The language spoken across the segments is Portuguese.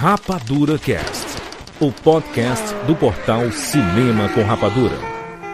Rapadura Cast, o podcast do portal Cinema com Rapadura.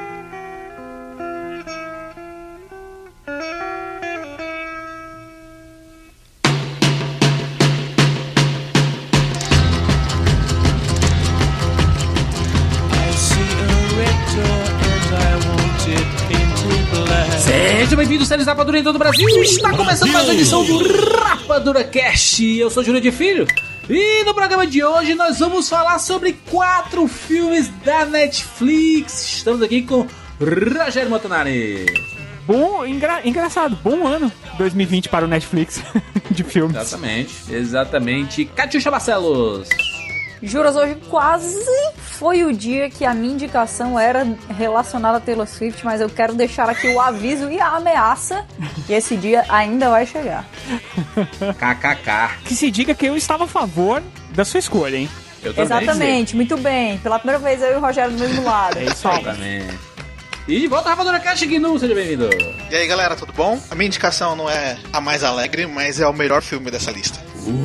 Sejam bem-vindos, séries Rapadura em todo o Brasil. Está começando mais uma edição do Rapadura Cast. Eu sou Júlio de Filho. E no programa de hoje nós vamos falar sobre 4 filmes da Netflix. Estamos aqui com Rogério Montanari. Bom, engraçado, bom ano 2020 para o Netflix de filmes. Exatamente. Catiuxa Barcelos. Juras, hoje quase foi o dia que a minha indicação era relacionada a Taylor Swift, mas eu quero deixar aqui o aviso e a ameaça que esse dia ainda vai chegar. KKK. Que se diga que eu estava a favor da sua escolha, hein? Eu também. Exatamente, muito bem. Pela primeira vez eu e o Rogério do mesmo lado. É isso aí. Exatamente. E de volta a Rapadura Cast, Gnu, seja bem-vindo. E aí, galera, tudo bom? A minha indicação não é a mais alegre, mas é o melhor filme dessa lista.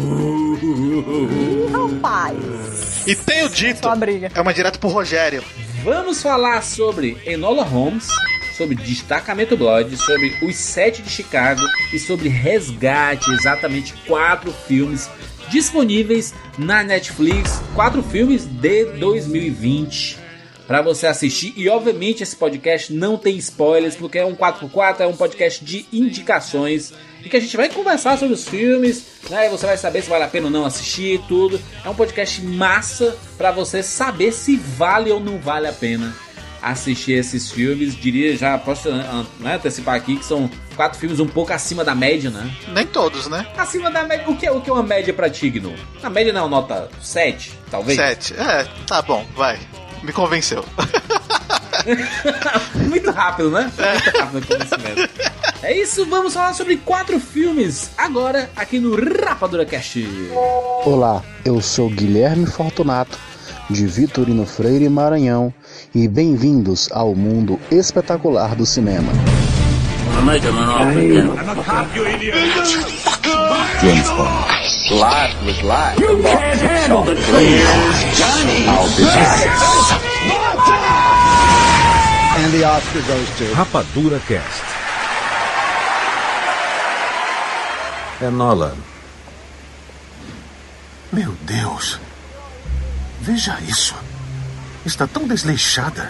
Rapaz. E tenho dito, Só briga. é uma direta pro Rogério. Vamos falar sobre Enola Holmes, sobre Destacamento Blood, sobre Os 7 de Chicago e sobre Resgate, exatamente 4 filmes disponíveis na Netflix, 4 filmes de 2020 para você assistir. E obviamente esse podcast não tem spoilers, porque é um 4x4, é um podcast de indicações e que a gente vai conversar sobre os filmes, né? E você vai saber se vale a pena ou não assistir tudo. É um podcast massa para você saber se vale ou não vale a pena assistir esses filmes. Diria, já posso antecipar aqui que são 4 filmes um pouco acima da média, né? Nem todos, né? Acima da média. O que é uma média pra ti, Gnu? A média não é uma nota 7, talvez? 7, tá bom, vai. Me convenceu. Muito rápido, né? Muito rápido o conhecimento. É isso, vamos falar sobre 4 filmes agora aqui no Rapadura Cast. Olá, eu sou Guilherme Fortunato, de Vitorino Freire, Maranhão, e bem-vindos ao mundo espetacular do cinema. James Bond. Life was life. You can't handle the truth, Johnny. I'll be back. And the Oscar goes to Rapadura Cast. Enola. Meu Deus. Veja isso. Está tão desleixada.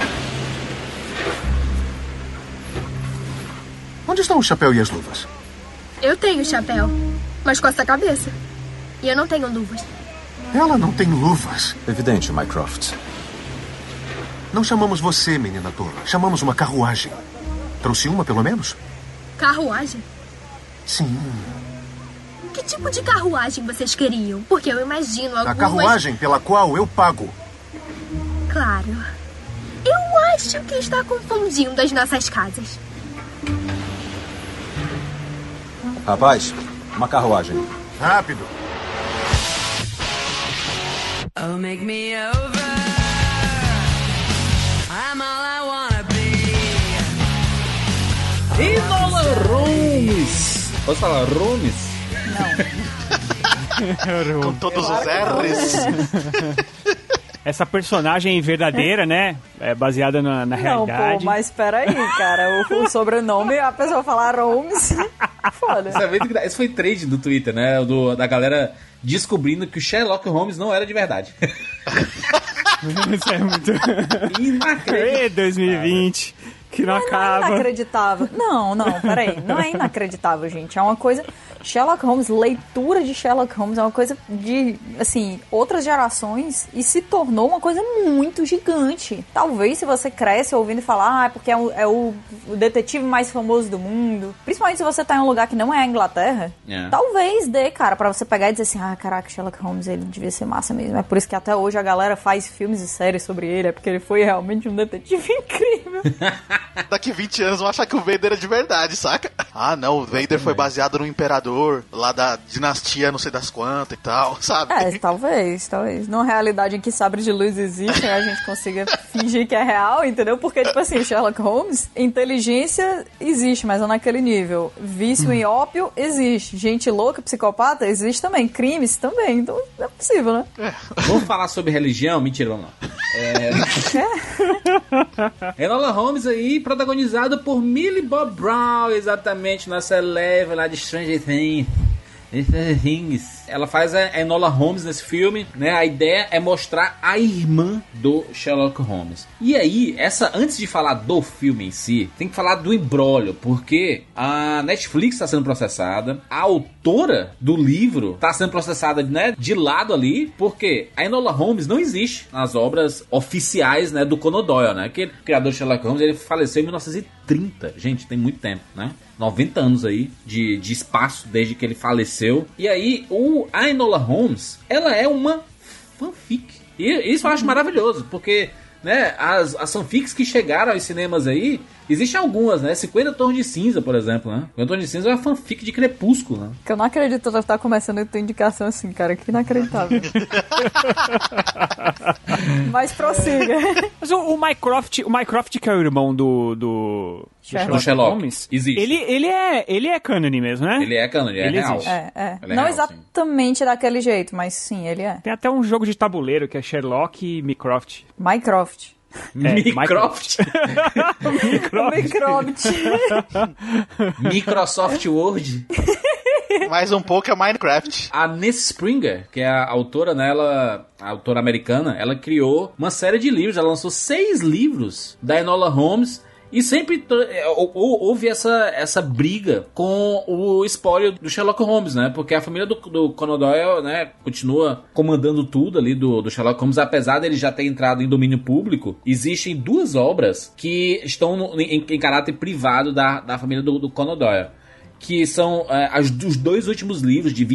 Onde estão o chapéu e as luvas? Eu tenho chapéu, mas com essa cabeça. E eu não tenho luvas. Ela não tem luvas. Evidente, Mycroft. Não chamamos você, menina tola. Chamamos uma carruagem. Trouxe uma, pelo menos? Carruagem? Sim. Que tipo de carruagem vocês queriam? Porque eu imagino algumas... A carruagem pela qual eu pago. Claro. Eu acho que está confundindo as nossas casas. Rapaz, uma carruagem. Rápido. Oh, make me over. I'm all I wanna be. Enola Holmes. Posso falar Holmes? Não. Com todos os R's. Essa personagem verdadeira, né? É baseada na realidade. Não, pô, mas peraí, cara. O sobrenome, a pessoa falar Holmes. Foda. Esse foi trade do Twitter, né? Da galera descobrindo que o Sherlock Holmes não era de verdade. Isso é muito... Inacreditável. 2020, que não acaba. Não é inacreditável. Não, peraí. Não é inacreditável, gente. É uma coisa... Sherlock Holmes, leitura de Sherlock Holmes é uma coisa de, assim, outras gerações e se tornou uma coisa muito gigante. Talvez se você cresce ouvindo falar, é porque é o detetive mais famoso do mundo, principalmente se você tá em um lugar que não é a Inglaterra, talvez dê, cara, pra você pegar e dizer assim, caraca, Sherlock Holmes, ele devia ser massa mesmo. É por isso que até hoje a galera faz filmes e séries sobre ele, é porque ele foi realmente um detetive incrível. Daqui 20 anos vão achar que o Vader é de verdade, saca? Ah, não, o Vader foi baseado no imperador lá da dinastia não sei das quantas e tal, sabe? Talvez. Numa realidade em que sabre de luz existe, a gente consiga fingir que é real, entendeu? Porque, tipo assim, Sherlock Holmes, inteligência existe, mas não naquele nível. Vício em ópio existe. Gente louca, psicopata, existe também. Crimes também. Então, é possível, né? Vamos falar sobre religião? Mentira, vamos lá. Enola Holmes aí, protagonizado por Millie Bob Brown, exatamente, nossa leve lá de Stranger Things. Ela faz a Enola Holmes nesse filme, né? A ideia é mostrar a irmã do Sherlock Holmes. E aí, antes de falar do filme em si, tem que falar do imbróglio, porque a Netflix está sendo processada, a autora do livro está sendo processada, né, de lado ali, porque a Enola Holmes não existe nas obras oficiais, né, do Conan Doyle, né? Que o criador de Sherlock Holmes, ele faleceu em 1930. Gente, tem muito tempo, né? 90 anos aí de espaço desde que ele faleceu. E aí, a Enola Holmes, ela é uma fanfic. E isso eu acho maravilhoso, porque, né, as fanfics que chegaram aos cinemas aí, existem algumas, né? 50 Tons de Cinza, por exemplo, né? 50 Tons de Cinza é uma fanfic de Crepúsculo, né? Que eu não acredito que tá começando a ter indicação assim, cara. Que inacreditável. Mas prossiga. Mas o Mycroft, que é o irmão do Sherlock Holmes, existe. Ele é cânone mesmo, né? Ele é cânone, ele é real. Ele não real, exatamente daquele jeito, mas sim, ele é. Tem até um jogo de tabuleiro que é Sherlock e Mycroft. Mycroft. Mycroft. Microsoft Word. Mais um pouco é Minecraft. A Ness Springer, que é a autora, né, a autora americana, ela criou uma série de livros, ela lançou 6 livros da Enola Holmes. E sempre houve essa briga com o espólio do Sherlock Holmes, né? Porque a família do Conan Doyle, né, continua comandando tudo ali do Sherlock Holmes, apesar dele já ter entrado em domínio público. Existem 2 obras que estão em caráter privado da família do Conan Doyle, que são os 2 últimos livros de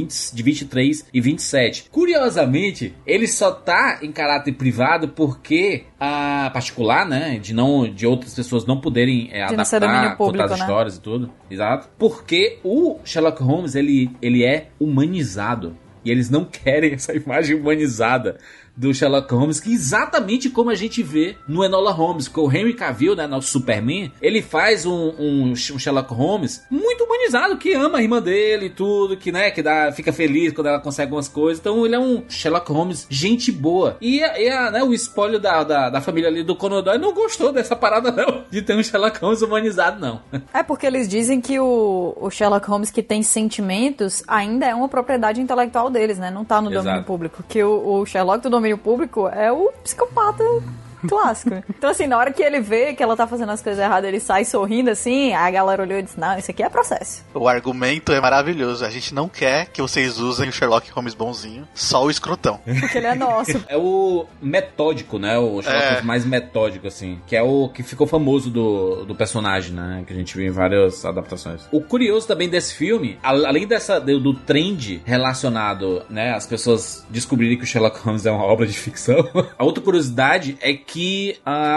23 e 27. Curiosamente, ele só tá em caráter privado porque a particular, né, de outras pessoas não poderem adaptar, contar as histórias, né, e tudo. Exato. Porque o Sherlock Holmes, ele é humanizado. E eles não querem essa imagem humanizada do Sherlock Holmes, que exatamente como a gente vê no Enola Holmes, que o Henry Cavill, né, nosso Superman, ele faz um Sherlock Holmes muito humanizado, que ama a irmã dele e tudo, que, né, fica feliz quando ela consegue algumas coisas. Então ele é um Sherlock Holmes gente boa. E né, o espólio da família ali do Conan Doyle não gostou dessa parada não, de ter um Sherlock Holmes humanizado não. É porque eles dizem que o Sherlock Holmes que tem sentimentos ainda é uma propriedade intelectual deles, né, não tá no domínio público, que o Sherlock do domínio público é o psicopata clássico. Então, assim, na hora que ele vê que ela tá fazendo as coisas erradas, ele sai sorrindo assim, a galera olhou e disse, não, isso aqui é processo. O argumento é maravilhoso. A gente não quer que vocês usem o Sherlock Holmes bonzinho, só o escrotão. Porque ele é nosso. É o metódico, né? O Sherlock Holmes mais metódico, assim. Que é o que ficou famoso do personagem, né? Que a gente viu em várias adaptações. O curioso também desse filme, além do trend relacionado, né? As pessoas descobrirem que o Sherlock Holmes é uma obra de ficção. A outra curiosidade é que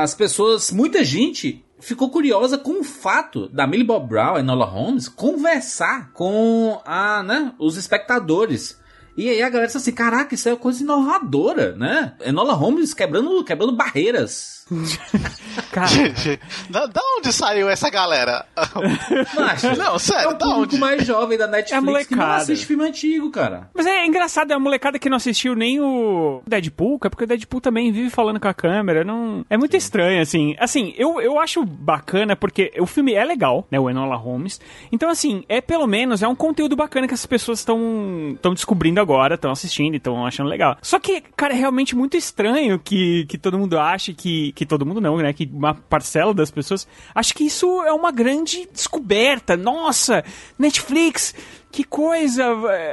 muita gente ficou curiosa com o fato da Millie Bob Brown e Enola Holmes conversar com os espectadores. E aí a galera disse assim, caraca, isso é uma coisa inovadora, né? Enola Holmes quebrando barreiras. Cara, gente, da onde saiu essa galera? Macho, não, sério, é o público mais jovem da Netflix que não assiste filme antigo, cara. Mas é engraçado, é a molecada que não assistiu nem o Deadpool, é porque o Deadpool também vive falando com a câmera, não... É muito estranho, assim. Assim, eu acho bacana porque o filme é legal, né, o Enola Holmes. Então, assim, pelo menos é um conteúdo bacana que as pessoas estão descobrindo agora, estão assistindo e estão achando legal. Só que, cara, é realmente muito estranho que todo mundo ache que todo mundo não, né? Que uma parcela das pessoas acha que isso é uma grande descoberta. Nossa, Netflix, que coisa!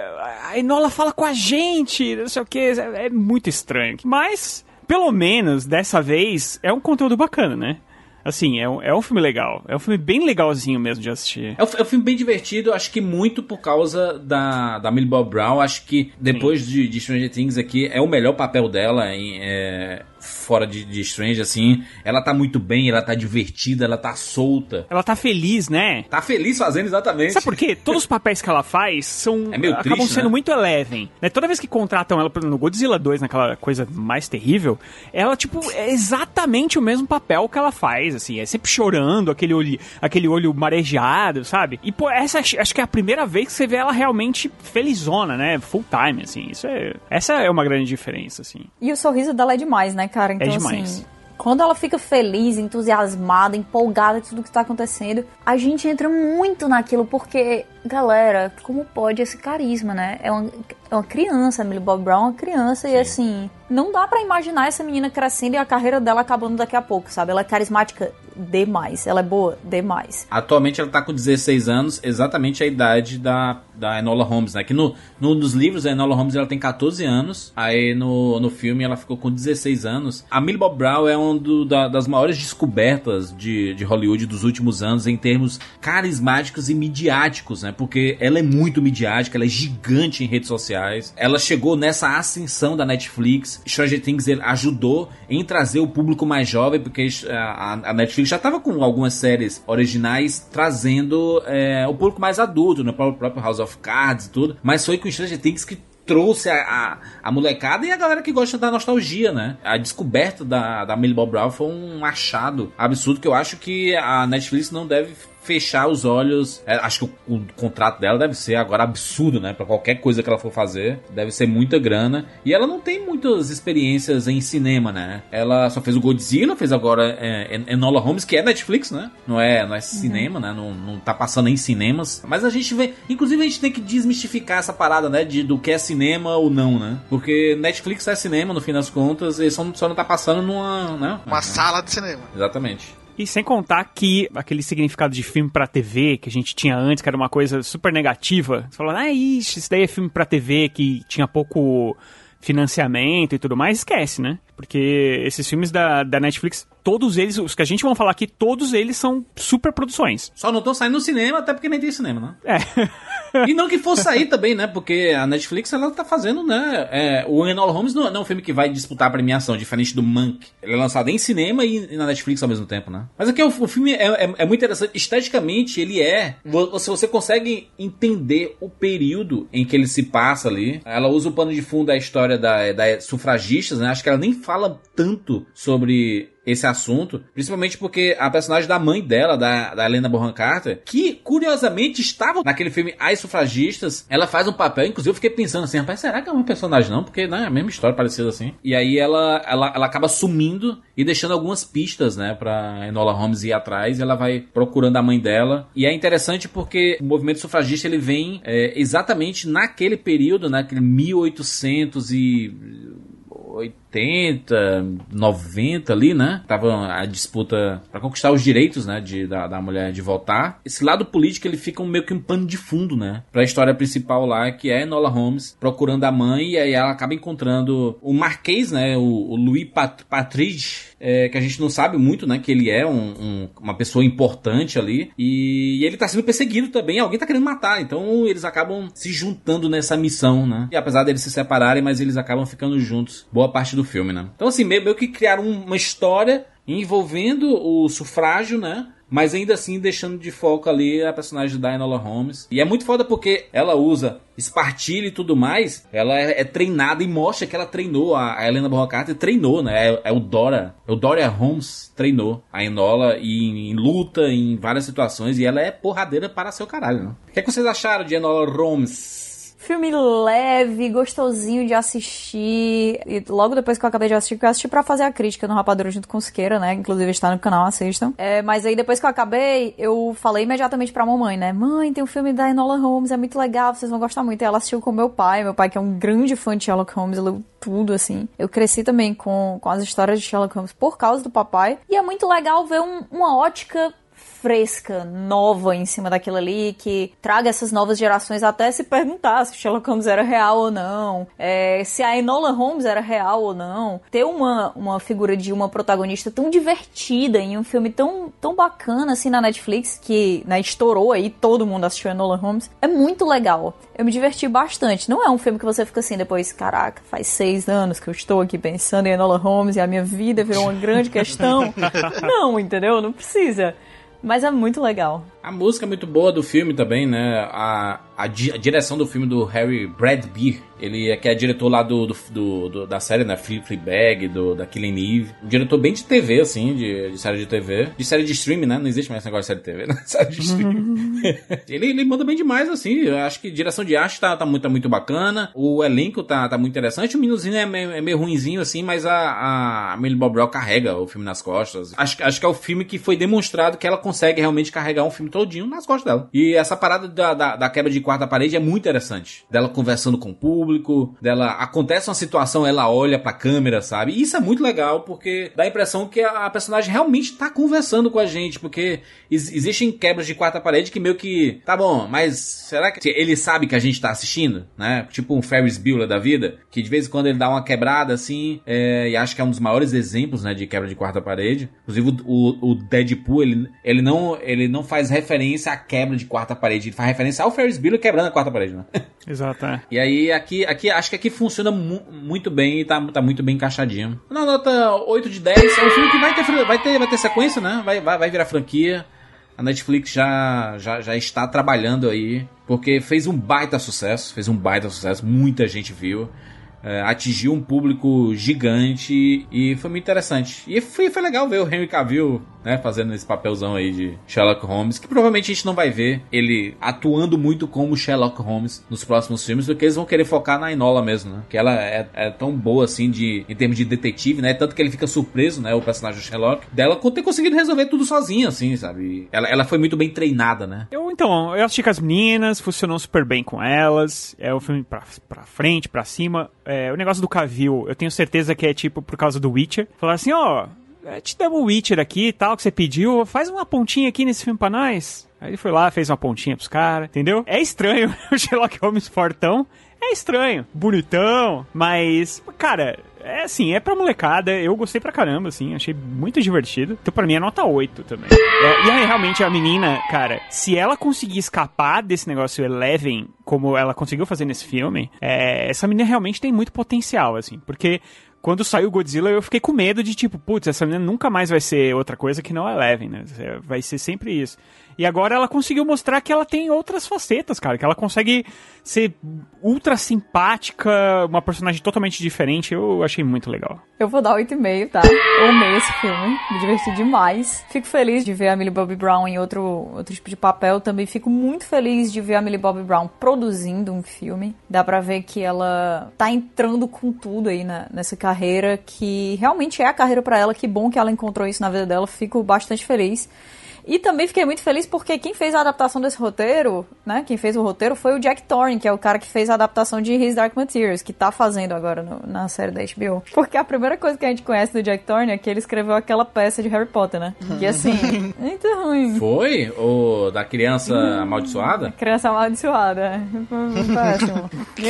A Enola fala com a gente, não sei o que. É muito estranho. Mas, pelo menos, dessa vez, é um conteúdo bacana, né? Assim, é um filme legal. É um filme bem legalzinho mesmo de assistir. É um filme bem divertido, acho que muito por causa da Millie Bob Brown. Acho que depois de Stranger Things aqui, é o melhor papel dela. fora de Strange, assim. Ela tá muito bem, ela tá divertida, ela tá solta. Ela tá feliz, né? Tá feliz fazendo, exatamente. Sabe por quê? Todos os papéis que ela faz acabam triste, sendo né? muito Eleven. Né? Toda vez que contratam ela no Godzilla 2, naquela coisa mais terrível, ela, tipo, é exatamente o mesmo papel que ela faz, assim. É sempre chorando, aquele olho marejado, sabe? E, pô, essa acho que é a primeira vez que você vê ela realmente felizona, né? Full time, assim. Essa é uma grande diferença, assim. E o sorriso dela é demais, né, cara? Então, é demais. Assim, quando ela fica feliz, entusiasmada, empolgada com tudo que tá acontecendo, a gente entra muito naquilo, porque, galera, como pode esse carisma, né? É uma criança, a Millie Bobby Brown é uma criança. Sim. E assim, não dá pra imaginar essa menina crescendo e a carreira dela acabando daqui a pouco, sabe? Ela é carismática demais, ela é boa demais. Atualmente ela tá com 16 anos, exatamente a idade da Enola Holmes, né? Que nos livros a Enola Holmes ela tem 14 anos, aí no filme ela ficou com 16 anos. A Millie Bobby Brown é uma das maiores descobertas de Hollywood dos últimos anos em termos carismáticos e midiáticos, né? Porque ela é muito midiática, ela é gigante em redes sociais. Ela chegou nessa ascensão da Netflix. Stranger Things ajudou em trazer o público mais jovem, porque a Netflix já estava com algumas séries originais trazendo o público mais adulto, né? O próprio House of Cards e tudo. Mas foi com Stranger Things que trouxe a molecada e a galera que gosta da nostalgia, né? A descoberta da Millie Bobby Brown foi um achado absurdo que eu acho que a Netflix não deve fechar os olhos. Acho que o contrato dela deve ser agora absurdo, né? Pra qualquer coisa que ela for fazer, deve ser muita grana. E ela não tem muitas experiências em cinema, né? Ela só fez o Godzilla, fez agora Enola Holmes, que é Netflix, né? Não é cinema, né? Não tá passando em cinemas. Mas a gente vê... Inclusive a gente tem que desmistificar essa parada, né? Do que é cinema ou não, né? Porque Netflix é cinema, no fim das contas, e só não tá passando numa... Né? Uma sala de cinema. Exatamente. E sem contar que aquele significado de filme pra TV que a gente tinha antes, que era uma coisa super negativa, você falou, isso daí é filme pra TV que tinha pouco financiamento e tudo mais, esquece, né? Porque esses filmes da Netflix, todos eles, os que a gente vai falar aqui, todos eles são super produções. Só não estão saindo no cinema, até porque nem tem cinema, né? E não que fosse sair também, né? Porque a Netflix, ela tá fazendo, né? O Enola Holmes não é um filme que vai disputar a premiação, diferente do Monk. Ele é lançado em cinema e na Netflix ao mesmo tempo, né? Mas aqui o filme é muito interessante. Esteticamente, ele você consegue entender o período em que ele se passa ali. Ela usa o pano de fundo da história das sufragistas, né? Acho que ela nem fala tanto sobre esse assunto, principalmente porque a personagem da mãe dela, da Helena Bonham Carter, que curiosamente estava naquele filme As Sufragistas, ela faz um papel, inclusive eu fiquei pensando assim, rapaz, será que é uma personagem não? Porque né, é a mesma história, parecida assim. E aí ela acaba sumindo e deixando algumas pistas, né, pra Enola Holmes ir atrás, e ela vai procurando a mãe dela. E é interessante porque o movimento sufragista, ele vem exatamente naquele período, naquele 1880, 90 ali, né? Tava a disputa para conquistar os direitos, né? Da mulher de votar. Esse lado político, ele fica meio que um pano de fundo, né? Pra história principal lá, que é Enola Holmes procurando a mãe, e aí ela acaba encontrando o Marquês, né? O Louis Patridge, que a gente não sabe muito, né? Que ele é uma pessoa importante ali. E ele tá sendo perseguido também. Alguém tá querendo matar. Então eles acabam se juntando nessa missão, né? E apesar deles se separarem, mas eles acabam ficando juntos boa parte do filme, né? Então assim, meio que criaram uma história envolvendo o sufrágio, né? Mas ainda assim deixando de foco ali a personagem da Enola Holmes. E é muito foda porque ela usa espartilho e tudo mais. Ela é treinada e mostra que ela treinou. A Helena Bonham Carter treinou, né? O Doria Holmes treinou a Enola em luta, em várias situações. E ela é porradeira para seu caralho, né? O que é que vocês acharam de Enola Holmes? Filme leve, gostosinho de assistir. E logo depois que eu acabei de assistir, que eu assisti pra fazer a crítica no Rapadura junto com o Siqueira, né? Inclusive está no canal, assistam. Mas aí depois que eu acabei, eu falei imediatamente pra mamãe, né? Mãe, tem um filme da Enola Holmes, é muito legal, vocês vão gostar muito. E ela assistiu com meu pai que é um grande fã de Sherlock Holmes, leu tudo, assim. Eu cresci também com as histórias de Sherlock Holmes por causa do papai. E é muito legal ver uma ótica fresca, nova em cima daquilo ali, que traga essas novas gerações até se perguntar se Sherlock Holmes era real ou não, se a Enola Holmes era real ou não. Ter uma figura de uma protagonista tão divertida em um filme tão bacana assim na Netflix, que, né, estourou aí, todo mundo assistiu Enola Holmes, é muito legal. Eu me diverti bastante. Não é um filme que você fica assim depois, caraca, faz 6 anos que eu estou aqui pensando em Enola Holmes e a minha vida virou uma grande questão. Não, entendeu? Não precisa. Mas é muito legal. A música é muito boa do filme também, né? A direção do filme do Harry Bradbeer, ele que é diretor lá da série, né? Fleabag, da Killing Eve. Um diretor bem de TV, assim, de série de TV. De série de streaming, né? Não existe mais esse negócio de série de TV, né? Série de streaming. ele manda bem demais, assim. Eu acho que a direção de arte tá muito bacana. O elenco tá muito interessante. O meninozinho é meio ruinzinho, assim, mas a Millie Bobby Brown carrega o filme nas costas. Acho que é o filme que foi demonstrado que ela consegue realmente carregar um filme todinho nas costas dela. E essa parada da quebra de quarta parede é muito interessante. Dela conversando com o público, acontece uma situação, ela olha pra câmera, sabe? E isso é muito legal, porque dá a impressão que a personagem realmente tá conversando com a gente, porque existem quebras de quarta parede que meio que, tá bom, mas será que ele sabe que a gente tá assistindo, né? Tipo um Ferris Bueller da vida, que de vez em quando ele dá uma quebrada assim, e acho que é um dos maiores exemplos, né, de quebra de quarta parede. Inclusive o Deadpool, ele não faz referência à quebra de quarta parede, ele faz referência ao Ferris Bueller quebrando a quarta parede, né? Exato, é. E aí, aqui acho que aqui funciona muito bem e tá muito bem encaixadinho. Na nota 8 de 10, é um filme que vai ter sequência, né? Vai virar franquia. A Netflix já está trabalhando aí, porque fez um baita sucesso, muita gente viu. Atingiu um público gigante e foi muito interessante. E foi legal ver o Henry Cavill, né, fazendo esse papelzão aí de Sherlock Holmes, que provavelmente a gente não vai ver ele atuando muito como Sherlock Holmes nos próximos filmes, porque eles vão querer focar na Enola mesmo, né? Que ela é tão boa assim em termos de detetive, né? Tanto que ele fica surpreso, né? O personagem do Sherlock, dela ter conseguido resolver tudo sozinha, assim, sabe? Ela foi muito bem treinada, né? Eu assisti com as meninas, funcionou super bem com elas. É o filme pra frente, pra cima. O negócio do Cavill, eu tenho certeza que é tipo por causa do Witcher. Falar assim, te damos o Witcher aqui e tal, que você pediu, faz uma pontinha aqui nesse filme pra nós. Aí ele foi lá, fez uma pontinha pros caras, entendeu? É estranho o Sherlock Holmes fortão, é estranho, bonitão, mas, cara, é assim, é pra molecada, eu gostei pra caramba, assim, achei muito divertido. Então pra mim é nota 8 também. E aí realmente a menina, cara, se ela conseguir escapar desse negócio Eleven, como ela conseguiu fazer nesse filme, essa menina realmente tem muito potencial, assim, porque quando saiu o Godzilla, eu fiquei com medo de, tipo, putz, essa menina nunca mais vai ser outra coisa que não a Eleven, né? Vai ser sempre isso. E agora ela conseguiu mostrar que ela tem outras facetas, cara. Que ela consegue ser ultra simpática, uma personagem totalmente diferente. Eu achei muito legal. Eu vou dar 8,5, tá? Eu amei esse filme, me diverti demais. Fico feliz de ver a Millie Bobby Brown em outro tipo de papel. Também fico muito feliz de ver a Millie Bobby Brown produzindo um filme. Dá pra ver que ela tá entrando com tudo aí nessa carreira, que realmente é a carreira pra ela. Que bom que ela encontrou isso na vida dela. Fico bastante feliz. E também fiquei muito feliz porque quem fez a adaptação desse roteiro, né? Quem fez o roteiro foi o Jack Thorne, que é o cara que fez a adaptação de His Dark Materials, que tá fazendo agora na série da HBO. Porque a primeira coisa que a gente conhece do Jack Thorne é que ele escreveu aquela peça de Harry Potter, né? Que assim, muito ruim. Foi? O da criança amaldiçoada? Criança amaldiçoada. Péssimo.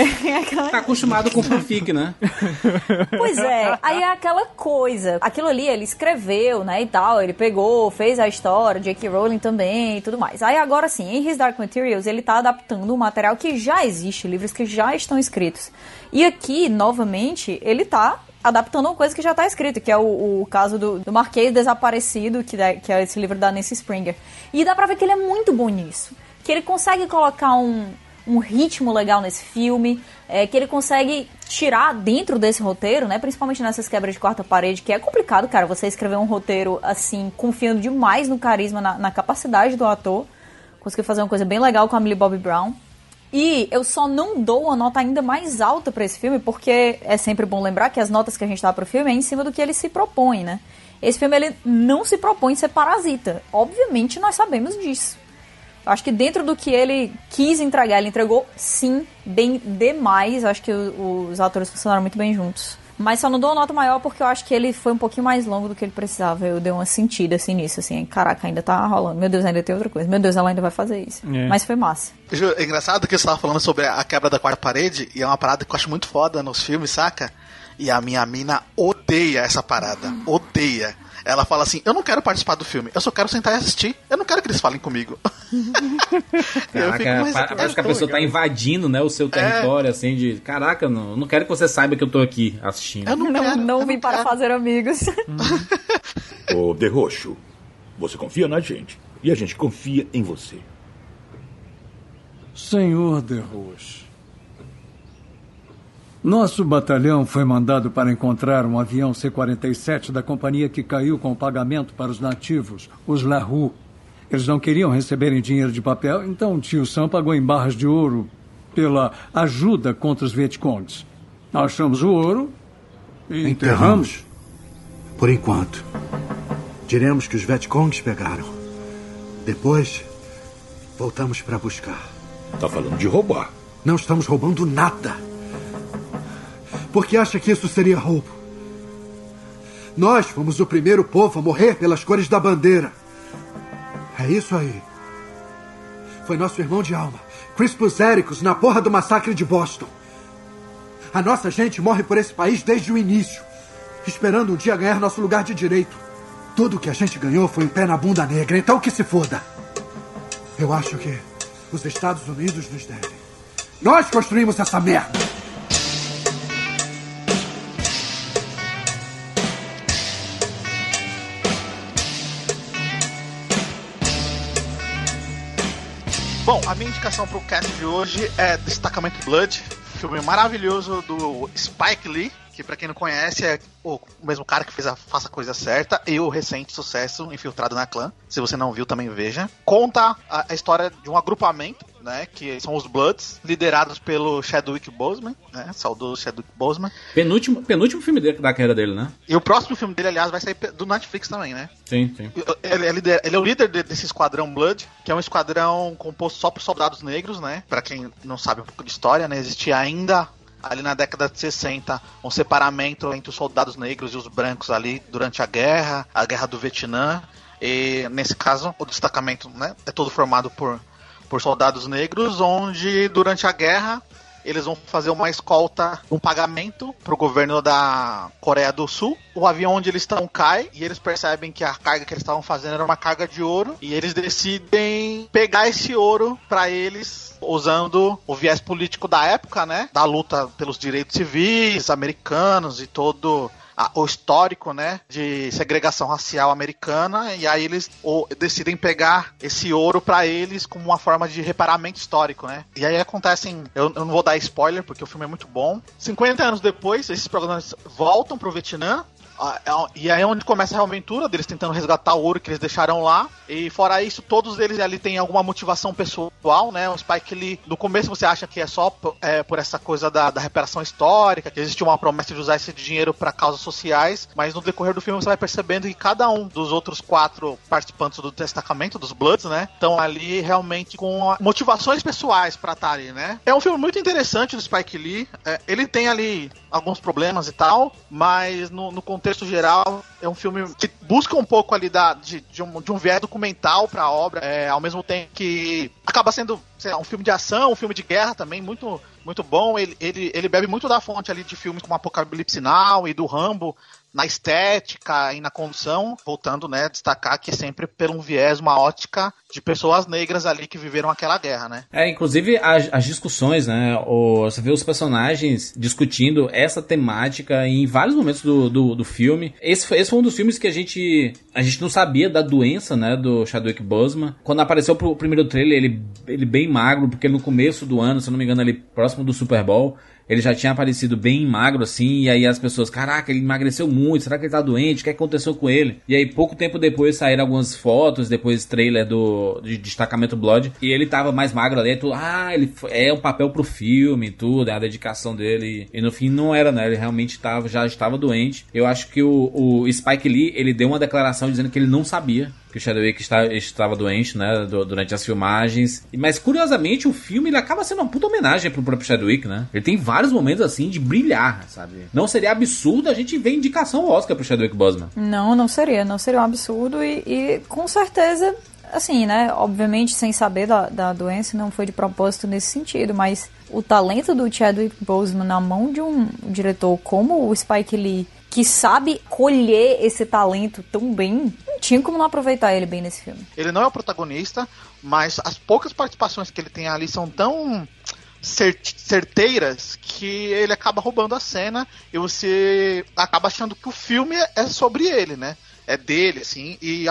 Tá acostumado com fanfic, né? Pois é. Aí é aquela coisa. Aquilo ali ele escreveu, né, e tal. Ele pegou, fez a história, J.K. Rowling também e tudo mais. Aí agora sim, em His Dark Materials, ele tá adaptando um material que já existe, livros que já estão escritos. E aqui, novamente, ele tá adaptando uma coisa que já tá escrita, que é o caso do Marquês Desaparecido, que é esse livro da Nancy Springer. E dá pra ver que ele é muito bom nisso. Que ele consegue colocar um ritmo legal nesse filme, que ele consegue tirar dentro desse roteiro, né, principalmente nessas quebras de quarta parede, que é complicado, cara, você escrever um roteiro assim, confiando demais no carisma, na capacidade do ator, conseguiu fazer uma coisa bem legal com a Millie Bobby Brown. E eu só não dou uma nota ainda mais alta pra esse filme, porque é sempre bom lembrar que as notas que a gente dá pro filme é em cima do que ele se propõe, né. Esse filme, ele não se propõe ser Parasita, obviamente nós sabemos disso. Acho que dentro do que ele quis entregar, ele entregou, sim, bem demais. Acho que os atores funcionaram muito bem juntos. Mas só não dou nota maior porque eu acho que ele foi um pouquinho mais longo do que ele precisava. Eu dei uma sentida assim nisso, assim, caraca, ainda tá rolando. Meu Deus, ainda tem outra coisa. Meu Deus, ela ainda vai fazer isso. Mas foi massa. É engraçado que você tava falando sobre a quebra da quarta parede, e é uma parada que eu acho muito foda nos filmes, saca? E a minha mina odeia essa parada. Odeia. Ela fala assim, eu não quero participar do filme, eu só quero sentar e assistir. Eu não quero que eles falem comigo. Caraca, parece que a pessoa tá invadindo, né, o seu território, assim, de... Caraca, não quero que você saiba que eu tô aqui assistindo. Eu não vim para fazer amigos. Ô, De Roxo, você confia na gente. E a gente confia em você. Senhor De Roxo, nosso batalhão foi mandado para encontrar um avião C-47 da companhia que caiu com o pagamento para os nativos, os Lahu. Eles não queriam receberem dinheiro de papel, então o tio Sam pagou em barras de ouro pela ajuda contra os Vietcongs. Achamos o ouro e enterramos. Por enquanto. Diremos que os Vietcongs pegaram. Depois, voltamos para buscar. Tá falando de roubar. Não estamos roubando nada. Por que acha que isso seria roubo? Nós fomos o primeiro povo a morrer pelas cores da bandeira. É isso aí. Foi nosso irmão de alma, Crispus Attucks, na porra do massacre de Boston. A nossa gente morre por esse país desde o início, esperando um dia ganhar nosso lugar de direito. Tudo que a gente ganhou foi um pé na bunda negra, então que se foda. Eu acho que os Estados Unidos nos devem. Nós construímos essa merda. Bom, a minha indicação pro cast de hoje é Destacamento Blood, filme maravilhoso do Spike Lee, que pra quem não conhece é o mesmo cara que fez a Faça a Coisa Certa e o recente sucesso Infiltrado na Clã. Se você não viu, também veja. Conta a história de um agrupamento, né, que são os Bloods, liderados pelo Chadwick Boseman, né, saudoso Chadwick Boseman. Penúltimo filme da carreira dele, né? E o próximo filme dele, aliás, vai sair do Netflix também, né? Sim. Ele é o líder desse esquadrão Blood, que é um esquadrão composto só por soldados negros, né? Pra quem não sabe um pouco de história, né, existia ainda ali na década de 60, um separamento entre os soldados negros e os brancos ali durante a guerra do Vietnã. E nesse caso, o destacamento, né, é todo formado por soldados negros, onde durante a guerra eles vão fazer uma escolta, um pagamento pro governo da Coreia do Sul. O avião onde eles estão cai e eles percebem que a carga que eles estavam fazendo era uma carga de ouro e eles decidem pegar esse ouro pra eles usando o viés político da época, né? Da luta pelos direitos civis americanos e todo o histórico, né, de segregação racial americana, e aí eles decidem pegar esse ouro pra eles como uma forma de reparamento histórico, né? E aí acontecem, eu não vou dar spoiler porque o filme é muito bom. 50 anos depois, esses programas voltam pro Vietnã, e aí é onde começa a aventura deles tentando resgatar o ouro que eles deixaram lá. E fora isso, todos eles ali têm alguma motivação pessoal, né? O Spike Lee, no começo você acha que é só por essa coisa da reparação histórica, que existe uma promessa de usar esse dinheiro para causas sociais, mas no decorrer do filme você vai percebendo que cada um dos outros 4 participantes do destacamento, dos Bloods, né, estão ali realmente com motivações pessoais para estar ali, né? É um filme muito interessante do Spike Lee, ele tem ali alguns problemas e tal, mas no contexto geral é um filme que busca um pouco ali de um viés documental pra obra, ao mesmo tempo que acaba sendo, sei lá, um filme de ação, um filme de guerra também, muito, muito bom. Ele bebe muito da fonte ali de filmes como Apocalipse Now e do Rambo, na estética e na condução, voltando, né, a destacar que é sempre por um viés, uma ótica de pessoas negras ali que viveram aquela guerra, né? Inclusive as discussões, né, você vê os personagens discutindo essa temática em vários momentos do filme. Esse foi um dos filmes que a gente não sabia da doença, né, do Chadwick Boseman. Quando apareceu o primeiro trailer, ele bem magro, porque no começo do ano, se eu não me engano, ali próximo do Super Bowl, ele já tinha aparecido bem magro, assim, e aí as pessoas, caraca, ele emagreceu muito, muito, será que ele tá doente, o que aconteceu com ele? E aí pouco tempo depois saíram algumas fotos, depois trailer de Destacamento Blood, e ele tava mais magro ali, tudo, ele um papel pro filme e tudo, é a dedicação dele, e no fim não era, né, ele realmente já estava doente. Eu acho que o Spike Lee, ele deu uma declaração dizendo que ele não sabia que o Chadwick estava doente, né, durante as filmagens. Mas, curiosamente, o filme ele acaba sendo uma puta homenagem pro próprio Chadwick, né? Ele tem vários momentos, assim, de brilhar, sabe? Não seria absurdo a gente ver indicação ao Oscar pro Chadwick Boseman. Não seria um absurdo e com certeza, assim, né, obviamente sem saber da doença, não foi de propósito nesse sentido, mas o talento do Chadwick Boseman na mão de um diretor como o Spike Lee, que sabe colher esse talento tão bem, não tinha como não aproveitar ele bem nesse filme. Ele não é o protagonista, mas as poucas participações que ele tem ali são tão certeiras que ele acaba roubando a cena e você acaba achando que o filme é sobre ele, né? É dele, assim, e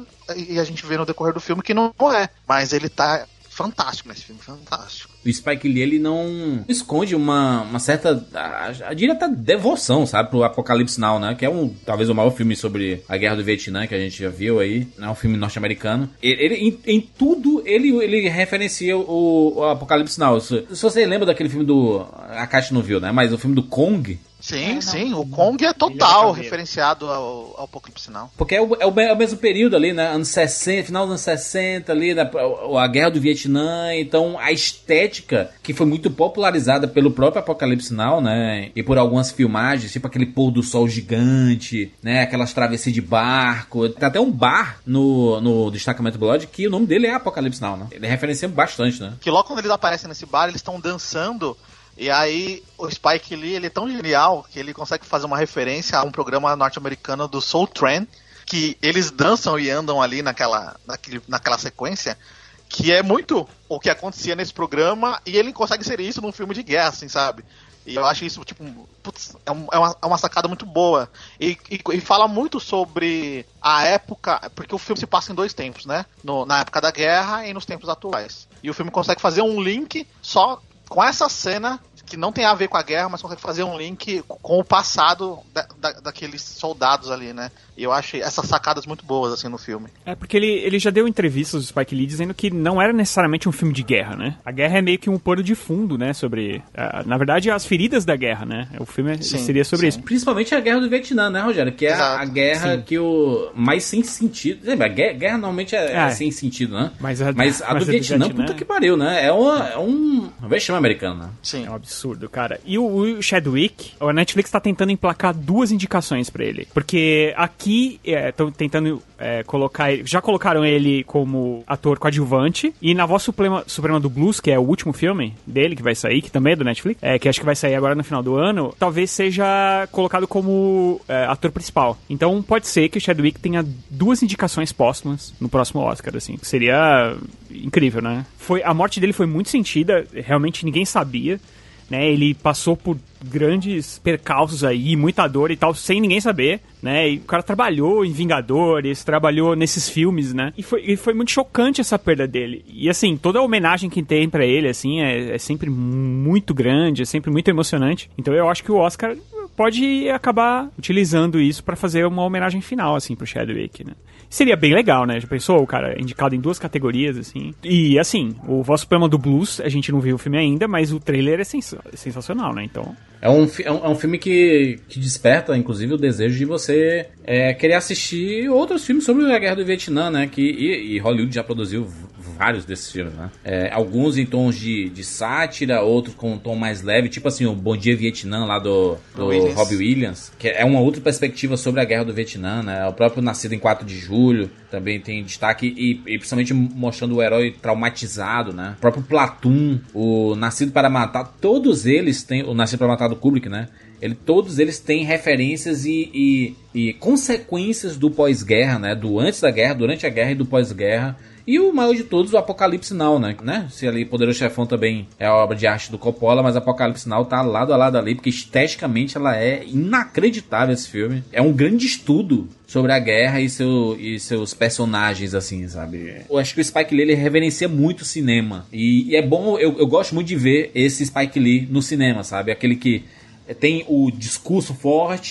a gente vê no decorrer do filme que não é, mas ele tá fantástico nesse filme, fantástico. O Spike Lee, ele não esconde uma certa, a direta devoção, sabe, pro Apocalipse Now, né, que é talvez o maior filme sobre a Guerra do Vietnã que a gente já viu aí, é um filme norte-americano. Ele em tudo, ele referencia o Apocalipse Now. Se você lembra daquele filme a Caixa não viu, né, mas o filme do Kong... Sim, o Kong é total referenciado ao Apocalipse Now. Porque é o mesmo período ali, né? Anos 60, final dos anos 60 ali, a Guerra do Vietnã. Então a estética que foi muito popularizada pelo próprio Apocalipse Now, né? E por algumas filmagens, tipo aquele pôr do sol gigante, né? Aquelas travessias de barco. Tem até um bar no Destacamento Blood que o nome dele é Apocalipse Now, né? Ele referencia bastante, né? Que logo quando eles aparecem nesse bar, eles estão dançando. E aí o Spike Lee, ele é tão genial que ele consegue fazer uma referência a um programa norte-americano do Soul Train, que eles dançam e andam ali naquela sequência, que é muito o que acontecia nesse programa, e ele consegue inserir isso num filme de guerra, assim, sabe? E eu acho isso, tipo, putz, é uma sacada muito boa. E fala muito sobre a época, porque o filme se passa em 2 tempos, né? Na época da guerra e nos tempos atuais. E o filme consegue fazer um link só com essa cena que não tem a ver com a guerra, mas consegue fazer um link com o passado daqueles soldados ali, né? E eu achei essas sacadas muito boas, assim, no filme. É, porque ele já deu entrevistas do Spike Lee dizendo que não era necessariamente um filme de guerra, né? A guerra é meio que um pano de fundo, né? Sobre, na verdade, as feridas da guerra, né? O filme seria sobre isso. Principalmente a Guerra do Vietnã, né, Rogério? Que é a guerra que mais sem sentido... A guerra normalmente é sem sentido, né? Mas a do Vietnã, puta que pariu, né? É um vexame americano, né? Sim. É um absurdo, cara. E o Chadwick, a Netflix tá tentando emplacar 2 indicações pra ele. Porque aqui estão tentando colocar... Já colocaram ele como ator coadjuvante. E na Voz Suprema do Blues, que é o último filme dele que vai sair, que também é do Netflix, que acho que vai sair agora no final do ano, talvez seja colocado como ator principal. Então pode ser que o Chadwick tenha 2 indicações póstumas no próximo Oscar, assim. Seria incrível, né? A morte dele foi muito sentida, realmente ninguém sabia, né? Ele passou por grandes percalços aí, muita dor e tal, sem ninguém saber, né? E o cara trabalhou em Vingadores, trabalhou nesses filmes, né? E foi muito chocante essa perda dele. E assim, toda a homenagem que tem pra ele, assim, é sempre muito grande, é sempre muito emocionante. Então eu acho que o Oscar pode acabar utilizando isso pra fazer uma homenagem final, assim, pro Chadwick, né? Seria bem legal, né? Já pensou? O cara indicado em 2 categorias, assim. E, assim, o Voz Suprema do Blues, a gente não viu o filme ainda, mas o trailer é sensacional, né? Então... É um filme que desperta, inclusive, o desejo de você querer assistir outros filmes sobre a Guerra do Vietnã, né? E Hollywood já produziu vários desses filmes, né? Alguns em tons de sátira, outros com um tom mais leve, tipo assim, o Bom Dia Vietnã lá do Robbie Williams, que é uma outra perspectiva sobre a Guerra do Vietnã, né? O próprio Nascido em 4 de Julho também tem destaque e principalmente mostrando o herói traumatizado, né? O próprio Platoon, o Nascido para Matar, todos eles têm... O Nascido para Matar do Kubrick, né? Todos eles têm referências e consequências do pós-guerra, né? Do antes da guerra, durante a guerra e do pós-guerra. E o maior de todos, o Apocalipse Now, né? Se ali Poderoso Chefão também é a obra de arte do Coppola, mas Apocalipse Now tá lado a lado ali, porque esteticamente ela é inacreditável, esse filme. É um grande estudo sobre a guerra e seus personagens, assim, sabe? Eu acho que o Spike Lee, ele reverencia muito o cinema. E é bom, eu gosto muito de ver esse Spike Lee no cinema, sabe? Aquele que tem o discurso forte,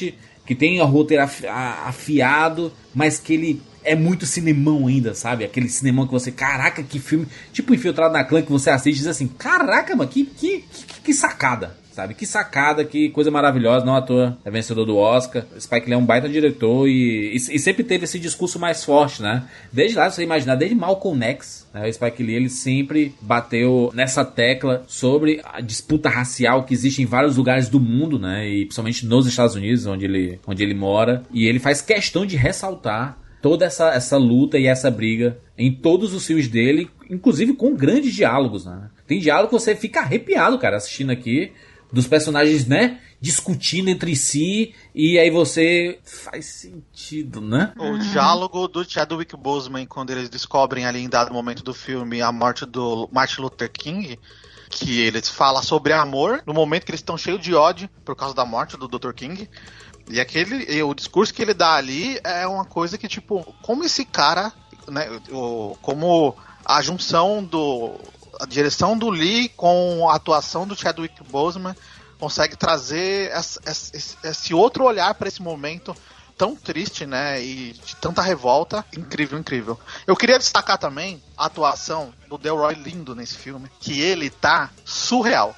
que tem o roteiro afiado, mas que ele é muito cinemão ainda, sabe? Aquele cinemão que você, caraca, que filme, tipo Infiltrado na Clã, que você assiste e diz assim, caraca, mano, que sacada, sabe? Que sacada, que coisa maravilhosa, não à toa é vencedor do Oscar. Spike Lee é um baita diretor e sempre teve esse discurso mais forte, né? Desde lá, se você imaginar, desde Malcolm X, né? O Spike Lee, ele sempre bateu nessa tecla sobre a disputa racial que existe em vários lugares do mundo, né? E principalmente nos Estados Unidos, onde ele mora. E ele faz questão de ressaltar toda essa luta e essa briga em todos os filmes dele, inclusive com grandes diálogos, né? Tem diálogo que você fica arrepiado, cara, assistindo aqui, dos personagens, né, discutindo entre si, e aí você faz sentido, né? O diálogo do Chadwick Boseman, quando eles descobrem ali em dado momento do filme a morte do Martin Luther King, que eles falam sobre amor, no momento que eles estão cheios de ódio por causa da morte do Dr. King. E o discurso que ele dá ali é uma coisa que, tipo, como esse cara, né, como a junção a direção do Lee com a atuação do Chadwick Boseman consegue trazer esse outro olhar para esse momento tão triste, né, e de tanta revolta. Incrível, incrível. Eu queria destacar também a atuação do Delroy Lindo nesse filme, que ele tá surreal.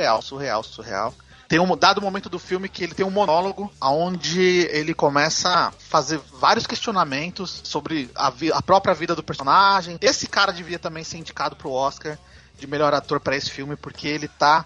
Tem um dado momento do filme que ele tem um monólogo onde ele começa a fazer vários questionamentos sobre a própria vida do personagem. Esse cara devia também ser indicado pro Oscar de melhor ator pra esse filme, porque ele tá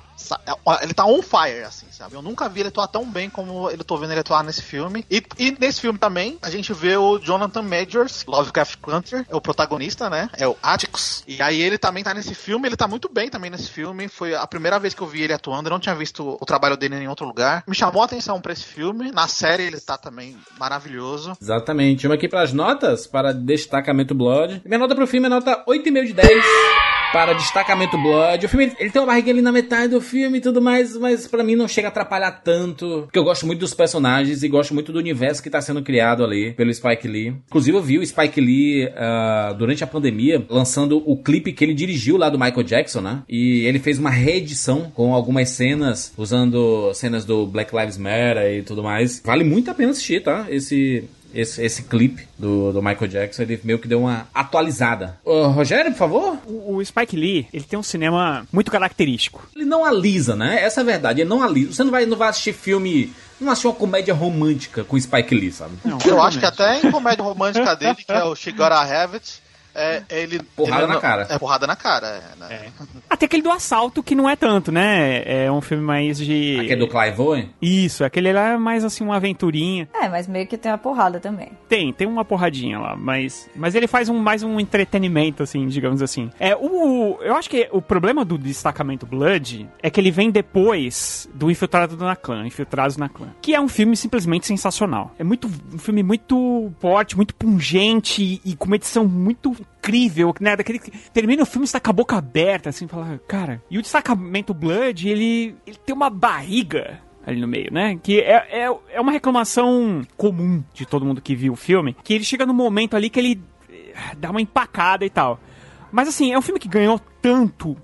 on fire, assim, sabe? Eu nunca vi ele atuar tão bem como eu tô vendo ele atuar nesse filme. E nesse filme também, a gente vê o Jonathan Majors, Lovecraft Country, é o protagonista, né? É o Atticus. E aí ele também tá nesse filme, ele tá muito bem também nesse filme. Foi a primeira vez que eu vi ele atuando, eu não tinha visto o trabalho dele em outro lugar. Me chamou a atenção pra esse filme. Na série ele tá também maravilhoso. Exatamente. Vamos aqui pras notas, para Destacamento Blood. Minha nota pro filme é nota 8,5 de 10. Para Destacamento Blood. O filme, ele tem uma barriguinha ali na metade do filme e tudo mais, mas pra mim não chega a atrapalhar tanto, porque eu gosto muito dos personagens e gosto muito do universo que tá sendo criado ali pelo Spike Lee. Inclusive eu vi o Spike Lee durante a pandemia lançando o clipe que ele dirigiu lá do Michael Jackson, né? E ele fez uma reedição com algumas cenas, usando cenas do Black Lives Matter e tudo mais. Vale muito a pena assistir, tá? Esse clipe do Michael Jackson, ele meio que deu uma atualizada. Rogério, por favor? O Spike Lee, ele tem um cinema muito característico. Ele não alisa, né? Essa é a verdade, ele não alisa. Você não vai assistir filme, não assistir uma comédia romântica com o Spike Lee, sabe? Não, eu acho que até em comédia romântica dele, que é o She Gotta Have It, porrada na cara. É porrada na cara, né? Até aquele do assalto, que não é tanto, né? É um filme mais de... Aquele do Clive Owen? Isso, aquele lá é mais assim, uma aventurinha. Mas meio que tem uma porrada também. Tem uma porradinha lá, mas ele faz mais um entretenimento, assim, digamos assim. Eu acho que o problema do Destacamento Blood é que ele vem depois do Infiltrados na Clã, que é um filme simplesmente sensacional. É um filme muito forte, muito pungente e com uma edição muito incrível, né? Daquele que termina o filme, você tá com a boca aberta, assim, fala, cara. E o Destacamento Blood, ele tem uma barriga ali no meio, né? Que é uma reclamação comum de todo mundo que viu o filme, que ele chega num momento ali que ele dá uma empacada e tal. Mas assim, é um filme que ganhou tanto,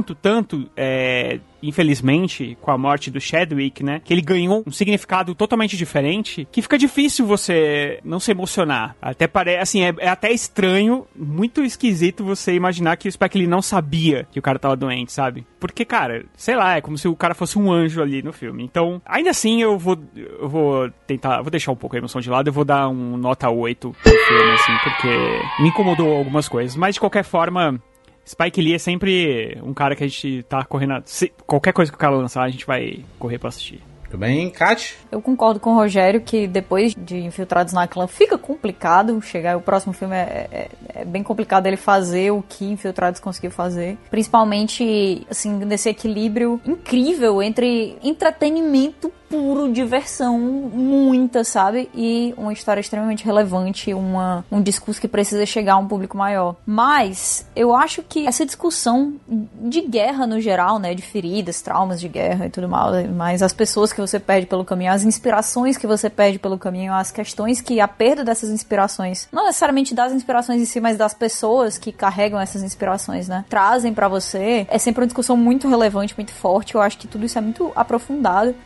infelizmente, com a morte do Chadwick, né? Que ele ganhou um significado totalmente diferente, que fica difícil você não se emocionar. Até parece, assim, é até estranho, muito esquisito você imaginar que o Spike Lee não sabia que o cara tava doente, sabe? Porque, cara, sei lá, é como se o cara fosse um anjo ali no filme. Então, ainda assim, eu vou tentar, vou deixar um pouco a emoção de lado, eu vou dar um nota 8 pro filme, assim, porque me incomodou algumas coisas. Mas, de qualquer forma, Spike Lee é sempre um cara que a gente tá correndo... Qualquer coisa que o cara lançar, a gente vai correr pra assistir. Tudo bem, Kat? Eu concordo com o Rogério que depois de Infiltrados na Clã fica complicado chegar. O próximo filme é bem complicado ele fazer o que Infiltrados conseguiu fazer. Principalmente, assim, nesse equilíbrio incrível entre entretenimento puro, diversão, muita, sabe? E uma história extremamente relevante, um discurso que precisa chegar a um público maior. Mas eu acho que essa discussão de guerra no geral, né? De feridas, traumas de guerra e tudo mais, mas as pessoas que você perde pelo caminho, as inspirações que você perde pelo caminho, as questões que a perda dessas inspirações, não necessariamente das inspirações em si, mas das pessoas que carregam essas inspirações, né? Trazem pra você, é sempre uma discussão muito relevante, muito forte. Eu acho que tudo isso é muito aprofundado pela sensibilidade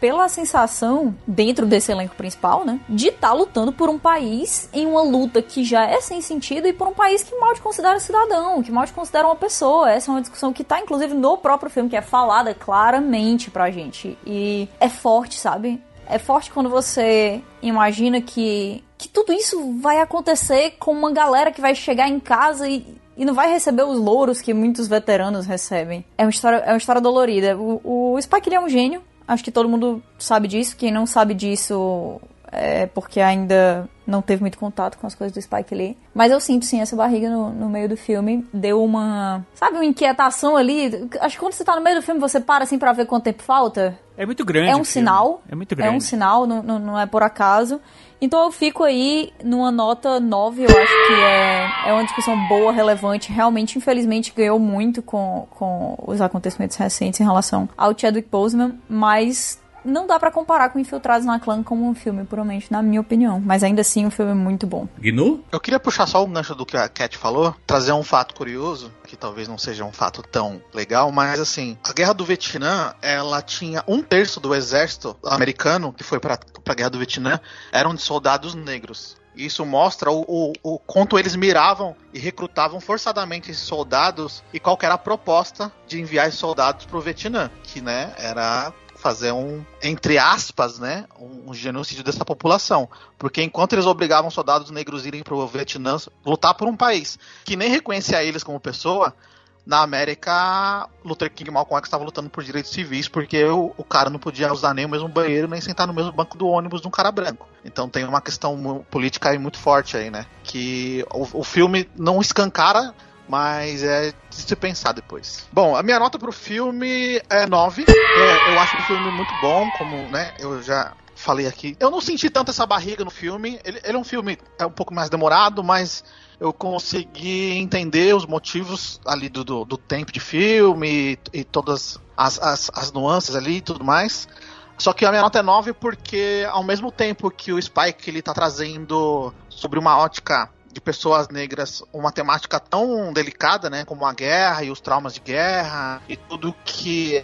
sensação, dentro desse elenco principal, né, de estar lutando por um país em uma luta que já é sem sentido e por um país que mal te considera cidadão, que mal te considera uma pessoa. Essa é uma discussão que tá, inclusive, no próprio filme, que é falada claramente pra gente. E é forte, sabe? É forte quando você imagina que tudo isso vai acontecer com uma galera que vai chegar em casa e não vai receber os louros que muitos veteranos recebem. É uma história dolorida. O Spike, ele é um gênio. Acho que todo mundo sabe disso. Quem não sabe disso é porque ainda não teve muito contato com as coisas do Spike Lee. Mas eu sinto, sim, essa barriga no meio do filme. Deu uma inquietação ali. Acho que quando você tá no meio do filme, você para assim pra ver quanto tempo falta. É muito grande. É um sinal. É muito grande. É um sinal, não é por acaso. Então eu fico aí numa nota 9, eu acho que é uma discussão boa, relevante. Realmente, infelizmente, ganhou muito com os acontecimentos recentes em relação ao Chadwick Boseman, mas não dá pra comparar com Infiltrados na Clã como um filme, puramente, na minha opinião. Mas ainda assim, um filme muito bom. Gnu? Eu queria puxar só um gancho do que a Cat falou, trazer um fato curioso, que talvez não seja um fato tão legal, mas assim, a Guerra do Vietnã, ela tinha 1/3 do exército americano que foi pra Guerra do Vietnã, eram de soldados negros. Isso mostra o quanto eles miravam e recrutavam forçadamente esses soldados e qual que era a proposta de enviar esses soldados pro Vietnã, que, né, era fazer entre aspas, né, um genocídio dessa população. Porque enquanto eles obrigavam soldados negros a irem pro Vietnã lutar por um país que nem reconhecia eles como pessoa, na América, Luther King e Malcolm X estavam lutando por direitos civis, porque o cara não podia usar nem o mesmo banheiro, nem sentar no mesmo banco do ônibus de um cara branco. Então tem uma questão política aí muito forte aí, né, que o filme não escancara, mas é de se pensar depois. Bom, a minha nota pro filme é 9. Eu acho o filme muito bom, como, né, eu já falei aqui. Eu não senti tanto essa barriga no filme. Ele é um filme um pouco mais demorado, mas eu consegui entender os motivos ali do tempo de filme e todas as nuances ali e tudo mais. Só que a minha nota é 9 porque, ao mesmo tempo que o Spike ele tá trazendo sobre uma ótica de pessoas negras uma temática tão delicada, né, como a guerra e os traumas de guerra e tudo que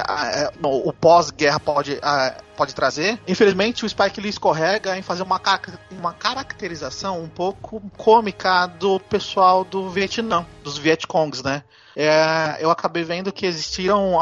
o pós-guerra pode trazer. Infelizmente, o Spike Lee escorrega em fazer uma caracterização um pouco cômica do pessoal do Vietnã, dos Vietcongs, né. Eu acabei vendo que existiram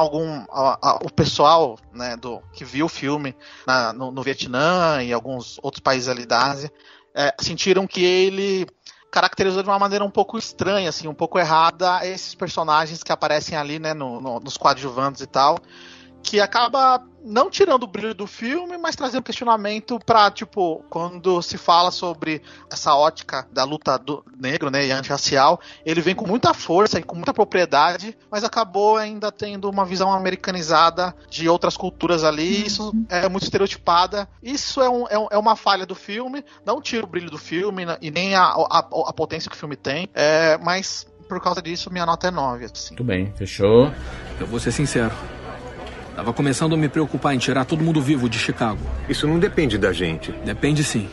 o pessoal, né, que viu o filme no Vietnã e alguns outros países ali da Ásia, sentiram que ele caracterizou de uma maneira um pouco estranha, assim, um pouco errada, esses personagens que aparecem ali, né, nos coadjuvantes e tal, que acaba não tirando o brilho do filme, mas trazendo questionamento pra, tipo, quando se fala sobre essa ótica da luta do negro, né, e antirracial, ele vem com muita força e com muita propriedade, mas acabou ainda tendo uma visão americanizada de outras culturas ali, isso é muito estereotipada, isso é uma falha do filme, não tira o brilho do filme e nem a potência que o filme tem, mas por causa disso minha nota é 9, assim. Muito bem, fechou. Eu vou ser sincero. Tava começando a me preocupar em tirar todo mundo vivo de Chicago. Isso não depende da gente. Depende sim.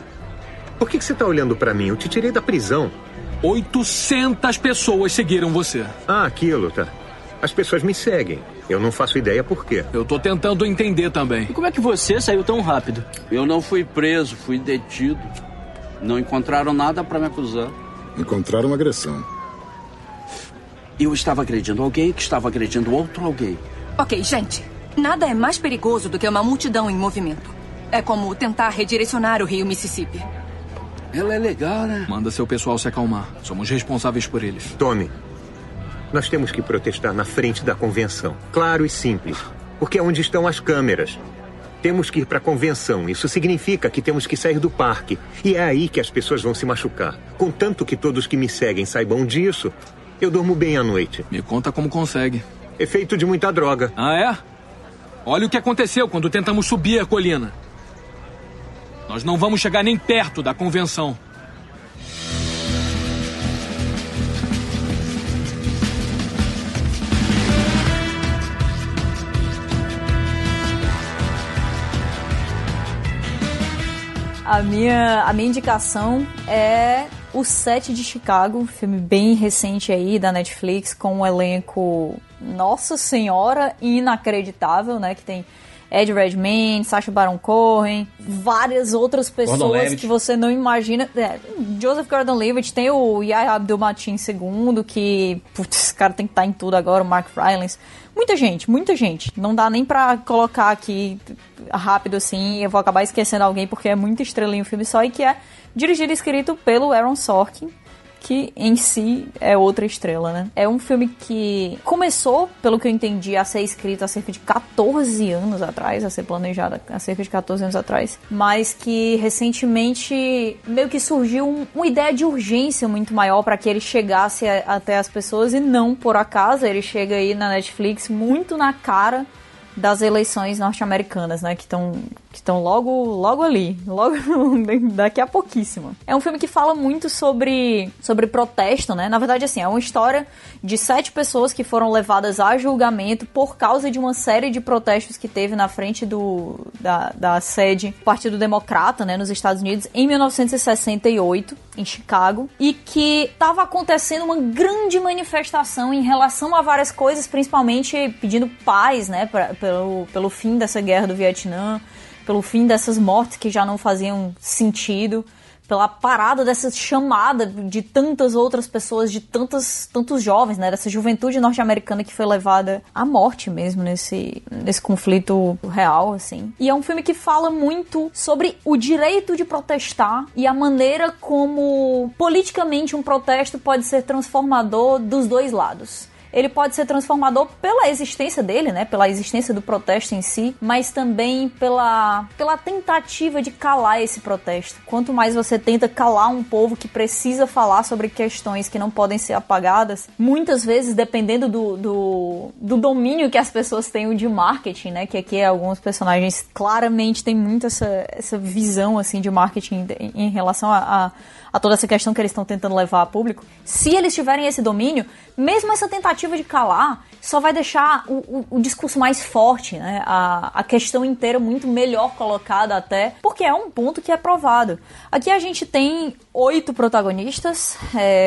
Por que você tá olhando pra mim? Eu te tirei da prisão. 800 pessoas seguiram você. Ah, aquilo, tá. As pessoas me seguem. Eu não faço ideia por quê. Eu tô tentando entender também. E como é que você saiu tão rápido? Eu não fui preso, fui detido. Não encontraram nada pra me acusar. Encontraram uma agressão. Eu estava agredindo alguém que estava agredindo outro alguém. Ok, gente. Nada é mais perigoso do que uma multidão em movimento. É como tentar redirecionar o rio Mississippi. Ela é legal, né? Manda seu pessoal se acalmar. Somos responsáveis por eles. Tome. Nós temos que protestar na frente da convenção. Claro e simples. Porque é onde estão as câmeras. Temos que ir para a convenção. Isso significa que temos que sair do parque. E é aí que as pessoas vão se machucar. Contanto que todos que me seguem saibam disso, eu durmo bem à noite. Me conta como consegue. Efeito de muita droga. Ah, é? Olha o que aconteceu quando tentamos subir a colina. Nós não vamos chegar nem perto da convenção. A minha indicação é O Set de Chicago, um filme bem recente aí da Netflix, com um elenco, nossa senhora, inacreditável, né? Que tem Ed Redmayne, Sacha Baron Cohen, várias outras pessoas que você não imagina. Joseph Gordon-Levitt, tem o Yahya Abdul-Mateen II, que, putz, esse cara tem que estar em tudo agora, o Mark Rylance. Muita gente. Não dá nem pra colocar aqui rápido assim, eu vou acabar esquecendo alguém porque é muita estrelinha o filme só, e que é dirigido e escrito pelo Aaron Sorkin, que em si é outra estrela, né? É um filme que começou, pelo que eu entendi, a ser escrito há cerca de 14 anos atrás, a ser planejado há cerca de 14 anos atrás, mas que recentemente meio que surgiu uma ideia de urgência muito maior para que ele chegasse até as pessoas, e não por acaso ele chega aí na Netflix muito na cara das eleições norte-americanas, né, que estão logo ali, logo daqui a pouquíssimo. É um filme que fala muito sobre protesto, né, na verdade, assim, é uma história de 7 pessoas que foram levadas a julgamento por causa de uma série de protestos que teve na frente da sede do Partido Democrata, né, nos Estados Unidos, em 1968, em Chicago, e que estava acontecendo uma grande manifestação em relação a várias coisas, principalmente pedindo paz, né, pelo fim dessa guerra do Vietnã, pelo fim dessas mortes que já não faziam sentido, pela parada dessa chamada de tantas outras pessoas, de tantos jovens, né, dessa juventude norte-americana que foi levada à morte mesmo nesse conflito real, assim. E é um filme que fala muito sobre o direito de protestar e a maneira como politicamente um protesto pode ser transformador dos dois lados. Ele pode ser transformador pela existência dele, né? Pela existência do protesto em si, mas também pela tentativa de calar esse protesto. Quanto mais você tenta calar um povo que precisa falar sobre questões que não podem ser apagadas, muitas vezes, dependendo do domínio que as pessoas têm de marketing, né? Que aqui alguns personagens claramente têm muito essa visão, assim, de marketing em relação a toda essa questão que eles estão tentando levar a público. Se eles tiverem esse domínio, mesmo essa tentativa de calar só vai deixar o discurso mais forte, né? A questão inteira muito melhor colocada até, porque é um ponto que é provado. Aqui a gente tem 8 protagonistas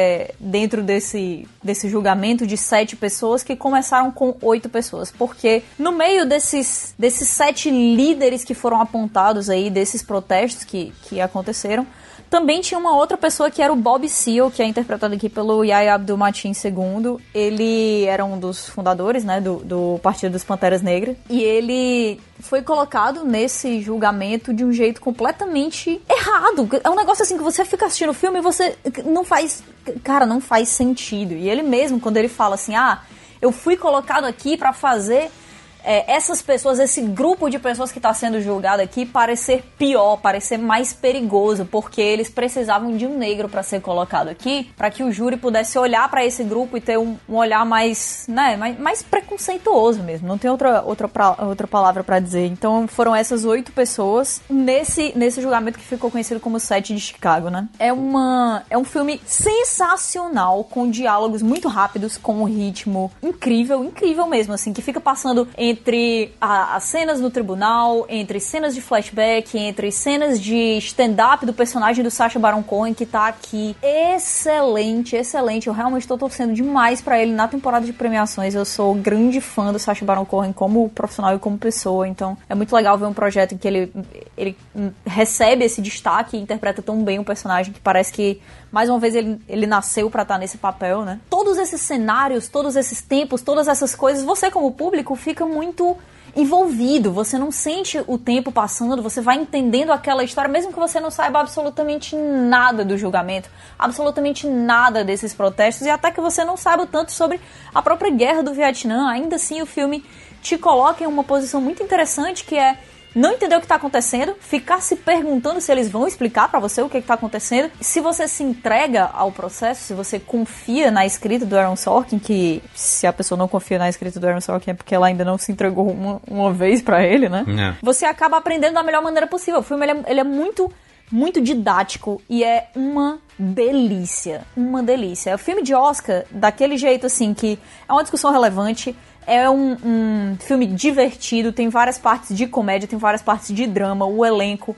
dentro desse julgamento de 7 pessoas que começaram com 8 pessoas, porque no meio desses 7 líderes que foram apontados aí, desses protestos que aconteceram, também tinha uma outra pessoa que era o Bob Seale, que é interpretado aqui pelo Yahya Abdul-Mateen II. Ele era um dos fundadores, né, do Partido dos Panteras Negras. E ele foi colocado nesse julgamento de um jeito completamente errado. É um negócio assim que você fica assistindo o filme e você não faz... Cara, não faz sentido. E ele mesmo, quando ele fala assim, eu fui colocado aqui pra fazer... essas pessoas, esse grupo de pessoas que está sendo julgado aqui parecer pior, parecer mais perigoso, porque eles precisavam de um negro para ser colocado aqui, para que o júri pudesse olhar para esse grupo e ter um olhar mais, né, mais preconceituoso mesmo, não tem outra palavra para dizer. Então foram essas 8 pessoas nesse julgamento que ficou conhecido como 7 de Chicago, né? É um filme sensacional, com diálogos muito rápidos, com um ritmo incrível mesmo, assim, que fica passando entre as cenas no tribunal, entre cenas de flashback, entre cenas de stand-up do personagem do Sacha Baron Cohen, que tá aqui excelente. Eu realmente tô torcendo demais pra ele na temporada de premiações. Eu sou grande fã do Sacha Baron Cohen como profissional e como pessoa, então é muito legal ver um projeto em que ele recebe esse destaque e interpreta tão bem um personagem que parece que, mais uma vez, ele nasceu pra estar nesse papel, né? Todos esses cenários, todos esses tempos, todas essas coisas, você como público fica muito envolvido, você não sente o tempo passando, você vai entendendo aquela história, mesmo que você não saiba absolutamente nada do julgamento, absolutamente nada desses protestos, e até que você não saiba tanto sobre a própria guerra do Vietnã. Ainda assim o filme te coloca em uma posição muito interessante, que é não entender o que está acontecendo, ficar se perguntando se eles vão explicar para você o que está acontecendo. Se você se entrega ao processo, se você confia na escrita do Aaron Sorkin, que se a pessoa não confia na escrita do Aaron Sorkin é porque ela ainda não se entregou uma vez para ele, né? Você acaba aprendendo da melhor maneira possível. O filme ele é muito, muito didático e é uma delícia. Uma delícia. É um filme de Oscar daquele jeito assim, que é uma discussão relevante. É um filme divertido, tem várias partes de comédia, tem várias partes de drama, o elenco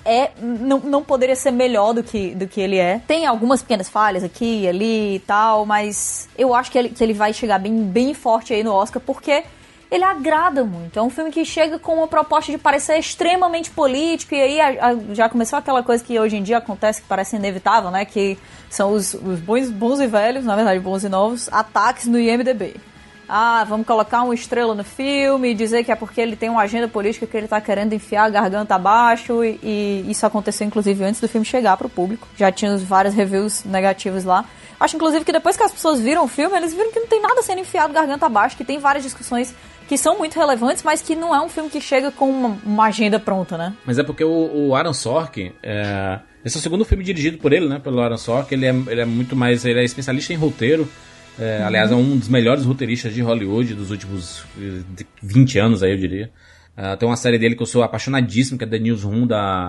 não poderia ser melhor do que ele é. Tem algumas pequenas falhas aqui e ali e tal, mas eu acho que ele vai chegar bem forte aí no Oscar, porque ele agrada muito. É um filme que chega com uma proposta de parecer extremamente político, e aí já começou aquela coisa que hoje em dia acontece, que parece inevitável, né? Que são os bons e velhos, na verdade bons e novos, ataques no IMDb. Vamos colocar uma estrela no filme e dizer que é porque ele tem uma agenda política que ele tá querendo enfiar a garganta abaixo, e isso aconteceu inclusive antes do filme chegar pro público. Já tinha várias reviews negativas lá. Acho inclusive que depois que as pessoas viram o filme, eles viram que não tem nada sendo enfiado garganta abaixo, que tem várias discussões que são muito relevantes, mas que não é um filme que chega com uma agenda pronta, né? Mas é porque o Aaron Sorkin, esse é o segundo filme dirigido por ele, né? Pelo Aaron Sorkin. Ele é muito mais, ele é especialista em roteiro. Aliás, é um dos melhores roteiristas de Hollywood dos últimos 20 anos, aí eu diria. Tem uma série dele que eu sou apaixonadíssimo, que é The Newsroom,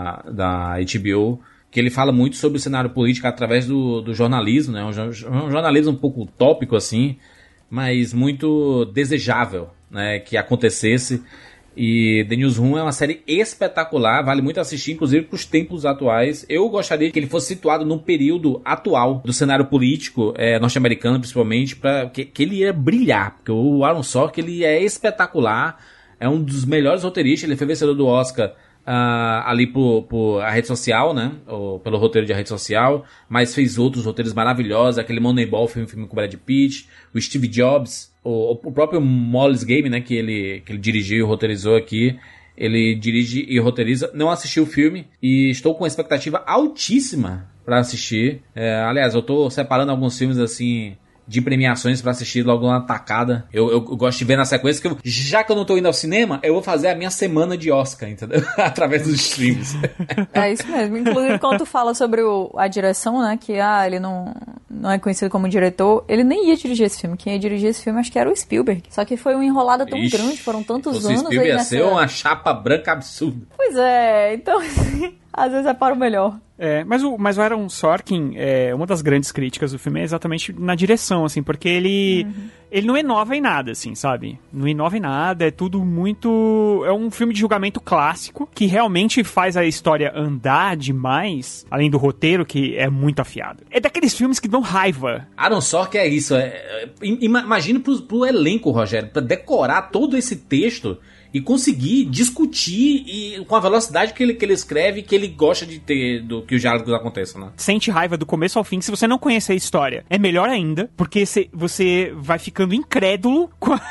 da HBO, que ele fala muito sobre o cenário político através do jornalismo, né? Um jornalismo um pouco utópico, assim, mas muito desejável, né? Que acontecesse. E The Newsroom é uma série espetacular, vale muito assistir, inclusive para os tempos atuais. Eu gostaria que ele fosse situado num período atual do cenário político norte-americano, principalmente, para que ele ia brilhar, porque o Aaron Sorkin, ele é espetacular, é um dos melhores roteiristas, ele foi vencedor do Oscar ali por A Rede Social, né, ou pelo roteiro de A Rede Social, mas fez outros roteiros maravilhosos, aquele Moneyball, filme com Brad Pitt, o Steve Jobs, o próprio Molly's Game, né, que ele dirigiu e roteirizou aqui. Ele dirige e roteiriza. Não assisti o filme e estou com expectativa altíssima para assistir. Aliás, eu tô separando alguns filmes assim de premiações pra assistir logo na tacada. Eu gosto de ver na sequência, que já que eu não tô indo ao cinema, eu vou fazer a minha semana de Oscar, entendeu? Através dos streams. É isso mesmo. Inclusive, quando tu fala sobre a direção, né, que ele não é conhecido como diretor, ele nem ia dirigir esse filme. Quem ia dirigir esse filme acho que era o Spielberg. Só que foi uma enrolada tão grande, foram tantos anos. O Spielberg ia ser uma chapa branca absurda. Pois é, então às vezes é para o melhor. Mas o Aaron Sorkin, uma das grandes críticas do filme é exatamente na direção, assim, porque ele não inova em nada, assim, sabe? Não inova em nada, é tudo muito... É um filme de julgamento clássico, que realmente faz a história andar demais, além do roteiro, que é muito afiado. É daqueles filmes que dão raiva. Aaron Sorkin é isso, imagina pro elenco, Rogério, pra decorar todo esse texto e conseguir discutir com a velocidade que ele escreve, que ele gosta de ter, do que os diálogos aconteçam, né? Sente raiva do começo ao fim. Se você não conhecer a história, é melhor ainda, porque você vai ficando incrédulo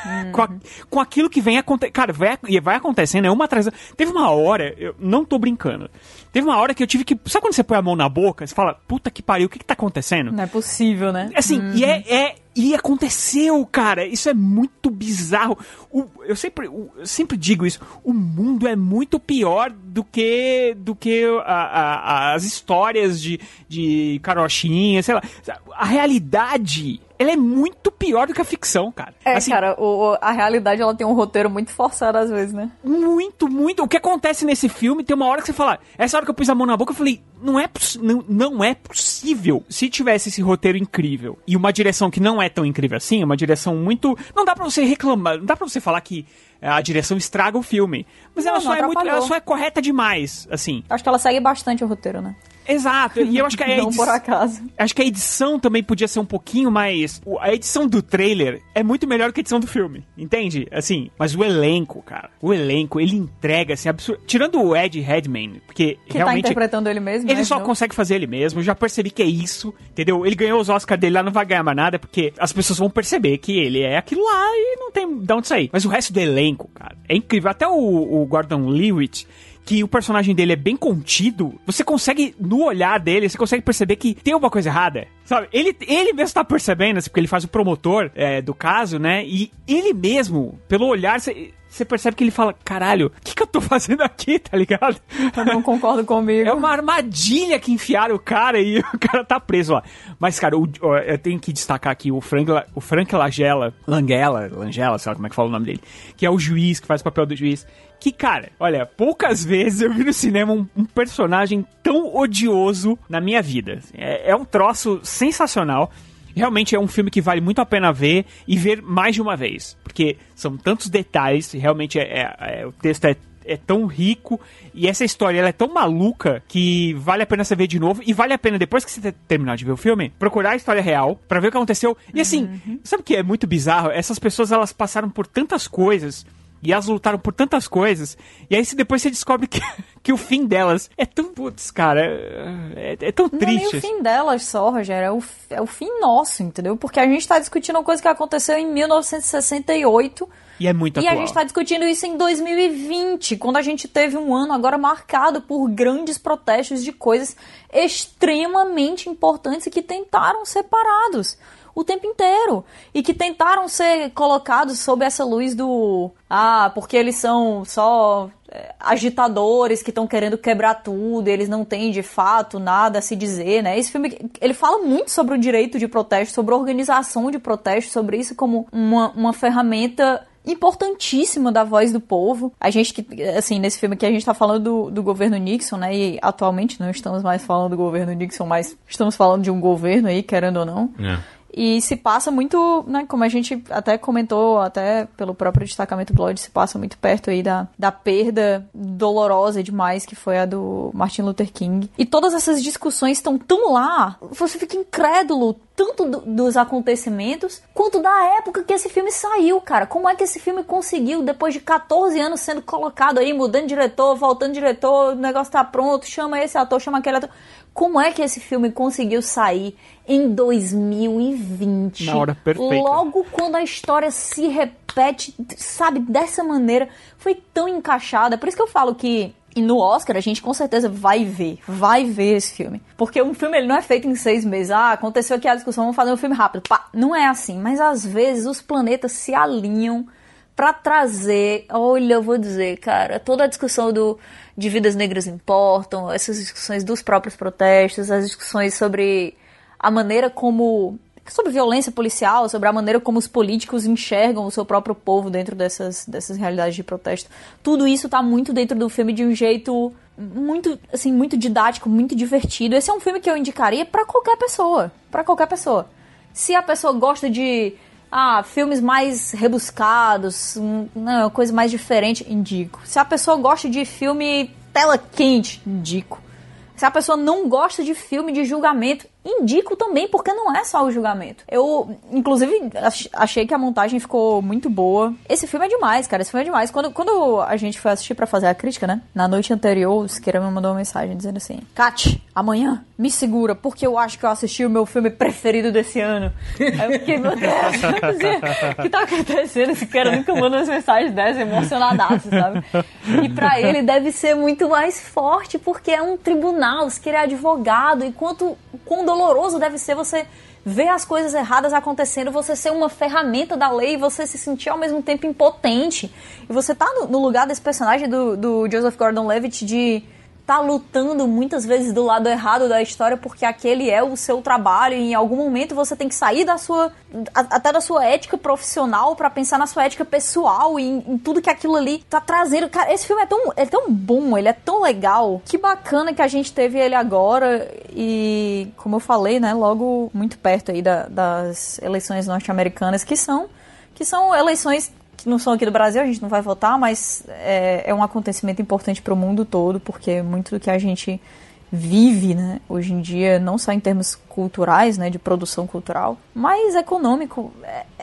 com aquilo que vem acontecendo. Cara, vai acontecendo, uma atrás da... Teve uma hora, eu não tô brincando, teve uma hora que eu tive que... Sabe quando você põe a mão na boca, você fala, puta que pariu, o que tá acontecendo? Não é possível, né? Assim, e aconteceu, cara. Isso é muito bizarro. Eu sempre digo isso. O mundo é muito pior do que as histórias de carochinha, sei lá. A realidade, ela é muito pior do que a ficção, cara. Assim, cara, a realidade, ela tem um roteiro muito forçado às vezes, né? Muito, muito. O que acontece nesse filme, tem uma hora que você fala... Essa hora que eu pus a mão na boca, eu falei... Não é possível. Se tivesse esse roteiro incrível e uma direção que não é tão incrível assim, uma direção muito... Não dá pra você reclamar, não dá pra você falar que a direção estraga o filme. Mas ela só é correta demais, assim. Acho que ela segue bastante o roteiro, né? Exato, e eu acho que não por acaso. Acho que a edição também podia ser um pouquinho mais... A edição do trailer é muito melhor que a edição do filme, entende? Assim, mas o elenco, cara, ele entrega, assim, absurdo. Tirando o Ed Redmayne, porque que realmente... tá interpretando ele mesmo. Ele só consegue fazer ele mesmo, eu já percebi que é isso, entendeu? Ele ganhou os Oscars dele lá, não vai ganhar mais nada, porque as pessoas vão perceber que ele é aquilo lá e não tem de onde sair. Mas o resto do elenco, cara, é incrível. Até o Gordon Lewitt, que o personagem dele é bem contido, você consegue, no olhar dele, você consegue perceber que tem alguma coisa errada, sabe? Ele mesmo tá percebendo, assim, porque ele faz o promotor do caso, né? E ele mesmo, pelo olhar, você percebe que ele fala, caralho, o que eu tô fazendo aqui, tá ligado? Eu não concordo comigo. É uma armadilha que enfiaram o cara e o cara tá preso lá. Mas, cara, eu tenho que destacar aqui o Frank Langella, sei lá como é que fala o nome dele, que é o juiz, que faz o papel do juiz. Que, cara, olha, poucas vezes eu vi no cinema um personagem tão odioso na minha vida. É um troço sensacional. Realmente é um filme que vale muito a pena ver e ver mais de uma vez. Porque são tantos detalhes, realmente o texto é é tão rico e essa história ela é tão maluca que vale a pena você ver de novo e vale a pena, depois que você terminar de ver o filme, procurar a história real pra ver o que aconteceu. E assim, sabe o que é muito bizarro? Essas pessoas, elas passaram por tantas coisas e elas lutaram por tantas coisas, e aí depois você descobre que o fim delas é tão, putz, cara, é tão triste. Não é nem o fim delas só, Rogério, é o fim nosso, entendeu? Porque a gente tá discutindo uma coisa que aconteceu em 1968... E é muito atual. E a gente tá discutindo isso em 2020, quando a gente teve um ano agora marcado por grandes protestos de coisas extremamente importantes e que tentaram ser parados o tempo inteiro. E que tentaram ser colocados sob essa luz do... porque eles são só agitadores que estão querendo quebrar tudo, eles não têm de fato nada a se dizer, né? Esse filme, ele fala muito sobre o direito de protesto, sobre a organização de protesto, sobre isso como uma ferramenta importantíssima da voz do povo. A gente que, assim, nesse filme aqui a gente tá falando do governo Nixon, né, e atualmente não estamos mais falando do governo Nixon, mas estamos falando de um governo aí, querendo ou não. E se passa muito, né, como a gente até comentou, até pelo próprio Destacamento Blood, se passa muito perto aí da perda dolorosa demais que foi a do Martin Luther King. E todas essas discussões estão tão lá, você fica incrédulo, tanto dos acontecimentos, quanto da época que esse filme saiu, cara. Como é que esse filme conseguiu, depois de 14 anos sendo colocado aí, mudando diretor, voltando diretor, o negócio tá pronto, chama esse ator, chama aquele ator. Como é que esse filme conseguiu sair em 2020? Na hora perfeita. Logo quando a história se repete, sabe, dessa maneira, foi tão encaixada. Por isso que eu falo que e no Oscar a gente com certeza vai ver esse filme. Porque um filme ele não é feito em 6 meses. Aconteceu aqui a discussão, vamos fazer um filme rápido. Pá, não é assim, mas às vezes os planetas se alinham pra trazer, olha, eu vou dizer, cara, toda a discussão de vidas negras importam, essas discussões dos próprios protestos, as discussões sobre a maneira como... sobre violência policial, sobre a maneira como os políticos enxergam o seu próprio povo dentro dessas realidades de protesto. Tudo isso tá muito dentro do filme de um jeito muito, assim, muito didático, muito divertido. Esse é um filme que eu indicaria pra qualquer pessoa. Pra qualquer pessoa. Se a pessoa gosta de filmes mais rebuscados, coisa mais diferente, indico. Se a pessoa gosta de filme tela quente, indico. Se a pessoa não gosta de filme de julgamento, indico também, porque não é só o julgamento. Eu, inclusive, achei que a montagem ficou muito boa. Esse filme é demais, cara. Esse filme é demais. Quando a gente foi assistir pra fazer a crítica, né? Na noite anterior, o Siqueira me mandou uma mensagem dizendo assim: Kat, amanhã me segura, porque eu acho que eu assisti o meu filme preferido desse ano. Aí eu fiquei, meu Deus, o que tá acontecendo? Esse cara nunca manda umas mensagens dessas, emocionadaço, sabe? E pra ele deve ser muito mais forte, porque é um tribunal, se ele é advogado, e quão doloroso deve ser você ver as coisas erradas acontecendo, você ser uma ferramenta da lei e você se sentir ao mesmo tempo impotente. E você tá no lugar desse personagem do Joseph Gordon-Levitt de tá lutando muitas vezes do lado errado da história porque aquele é o seu trabalho e em algum momento você tem que sair até da sua ética profissional pra pensar na sua ética pessoal e em tudo que aquilo ali tá trazendo. Cara, esse filme é tão bom, ele é tão legal. Que bacana que a gente teve ele agora e, como eu falei, né, logo muito perto aí das eleições norte-americanas, que são eleições que não são aqui do Brasil, a gente não vai votar, mas é um acontecimento importante para o mundo todo, porque muito do que a gente vive, né, hoje em dia, não só em termos culturais, né, de produção cultural, mas econômico,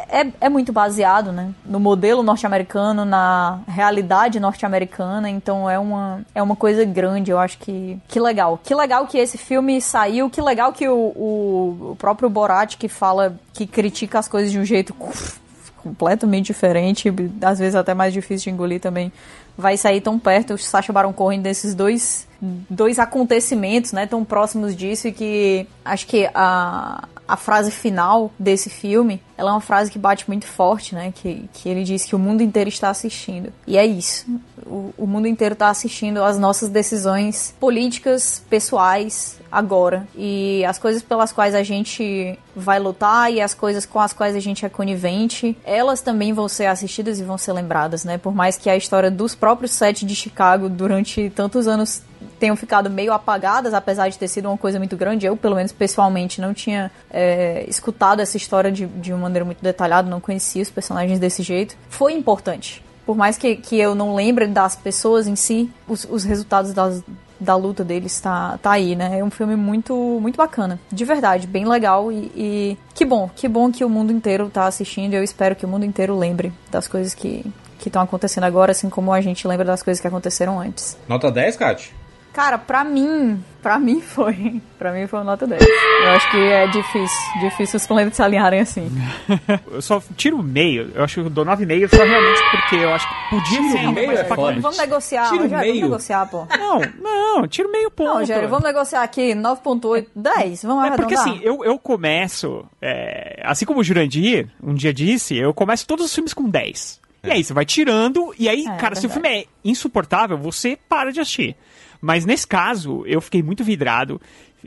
é muito baseado, né, no modelo norte-americano, na realidade norte-americana. Então é uma coisa grande. Eu acho que legal que esse filme saiu, que legal que o próprio Borat, que critica as coisas de um jeito completamente diferente, às vezes até mais difícil de engolir também, vai sair tão perto. O Sacha Baron Cohen desses dois acontecimentos, né, tão próximos disso, e que acho que a frase final desse filme, ela é uma frase que bate muito forte, né, que ele diz que o mundo inteiro está assistindo. E é isso. O mundo inteiro está assistindo às nossas decisões políticas, pessoais, agora. E as coisas pelas quais a gente vai lutar e as coisas com as quais a gente é conivente, elas também vão ser assistidas e vão ser lembradas, né? Por mais que a história dos próprios 7 de Chicago durante tantos anos tenham ficado meio apagadas, apesar de ter sido uma coisa muito grande. Eu, pelo menos pessoalmente, não tinha escutado essa história de uma maneira muito detalhada, não conhecia os personagens desse jeito. Foi importante. por mais que eu não lembre das pessoas em si, os resultados da luta deles tá aí, né? É um filme muito, muito bacana. De verdade, bem legal e que bom que o mundo inteiro tá assistindo. Eu espero que o mundo inteiro lembre das coisas que estão acontecendo agora, assim como a gente lembra das coisas que aconteceram antes. Nota 10, Kátia? Cara, pra mim foi uma nota 10. Eu acho que é difícil os planetas se alinharem assim. Eu só tiro meio, eu acho que eu dou 9,5 só realmente porque eu acho que podia ser meio é foda. Vamos negociar, Tiro Rogério, meio. vamos negociar, pô. Não, tiro meio ponto. Não, Rogério, vamos negociar aqui, 9,8, 10, vamos arredondar. Porque assim, eu começo, assim como o Jurandir um dia disse, eu começo todos os filmes com 10. E aí você vai tirando, e aí, cara, se o filme é insuportável, você para de assistir. Mas nesse caso, eu fiquei muito vidrado,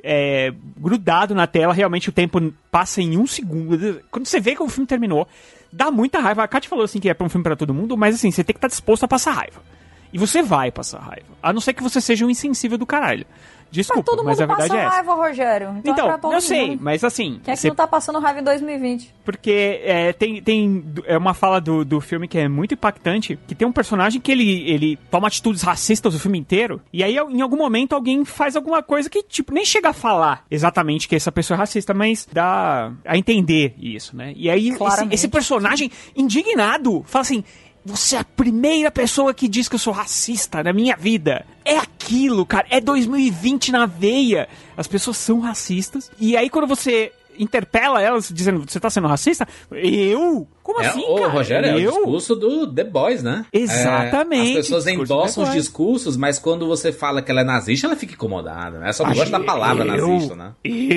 grudado na tela, realmente o tempo passa em 1 segundo. Quando você vê que o filme terminou, dá muita raiva. A Kátia falou assim que é pra um filme pra todo mundo, mas assim, você tem que estar disposto a passar raiva. E você vai passar raiva. A não ser que você seja um insensível do caralho. Desculpa, mas a verdade é essa. Raiva, Rogério. Então é pra todo eu sei, mundo. mas assim... Quem é que não tá passando raiva em 2020? Porque tem uma fala do filme que é muito impactante, que tem um personagem que ele toma atitudes racistas o filme inteiro, e aí em algum momento alguém faz alguma coisa que, tipo, nem chega a falar exatamente que essa pessoa é racista, mas dá a entender isso, né? E aí esse personagem indignado fala assim... Você é a primeira pessoa que diz que eu sou racista na minha vida. É aquilo, cara. É 2020 na veia. As pessoas são racistas. E aí quando você interpela elas dizendo, você tá sendo racista? Eu? Como assim, cara? Rogério, é o discurso do The Boys, né? Exatamente. As pessoas endossam os discursos, mas quando você fala que ela é nazista, ela fica incomodada, né? Só não gosta da palavra nazista, né?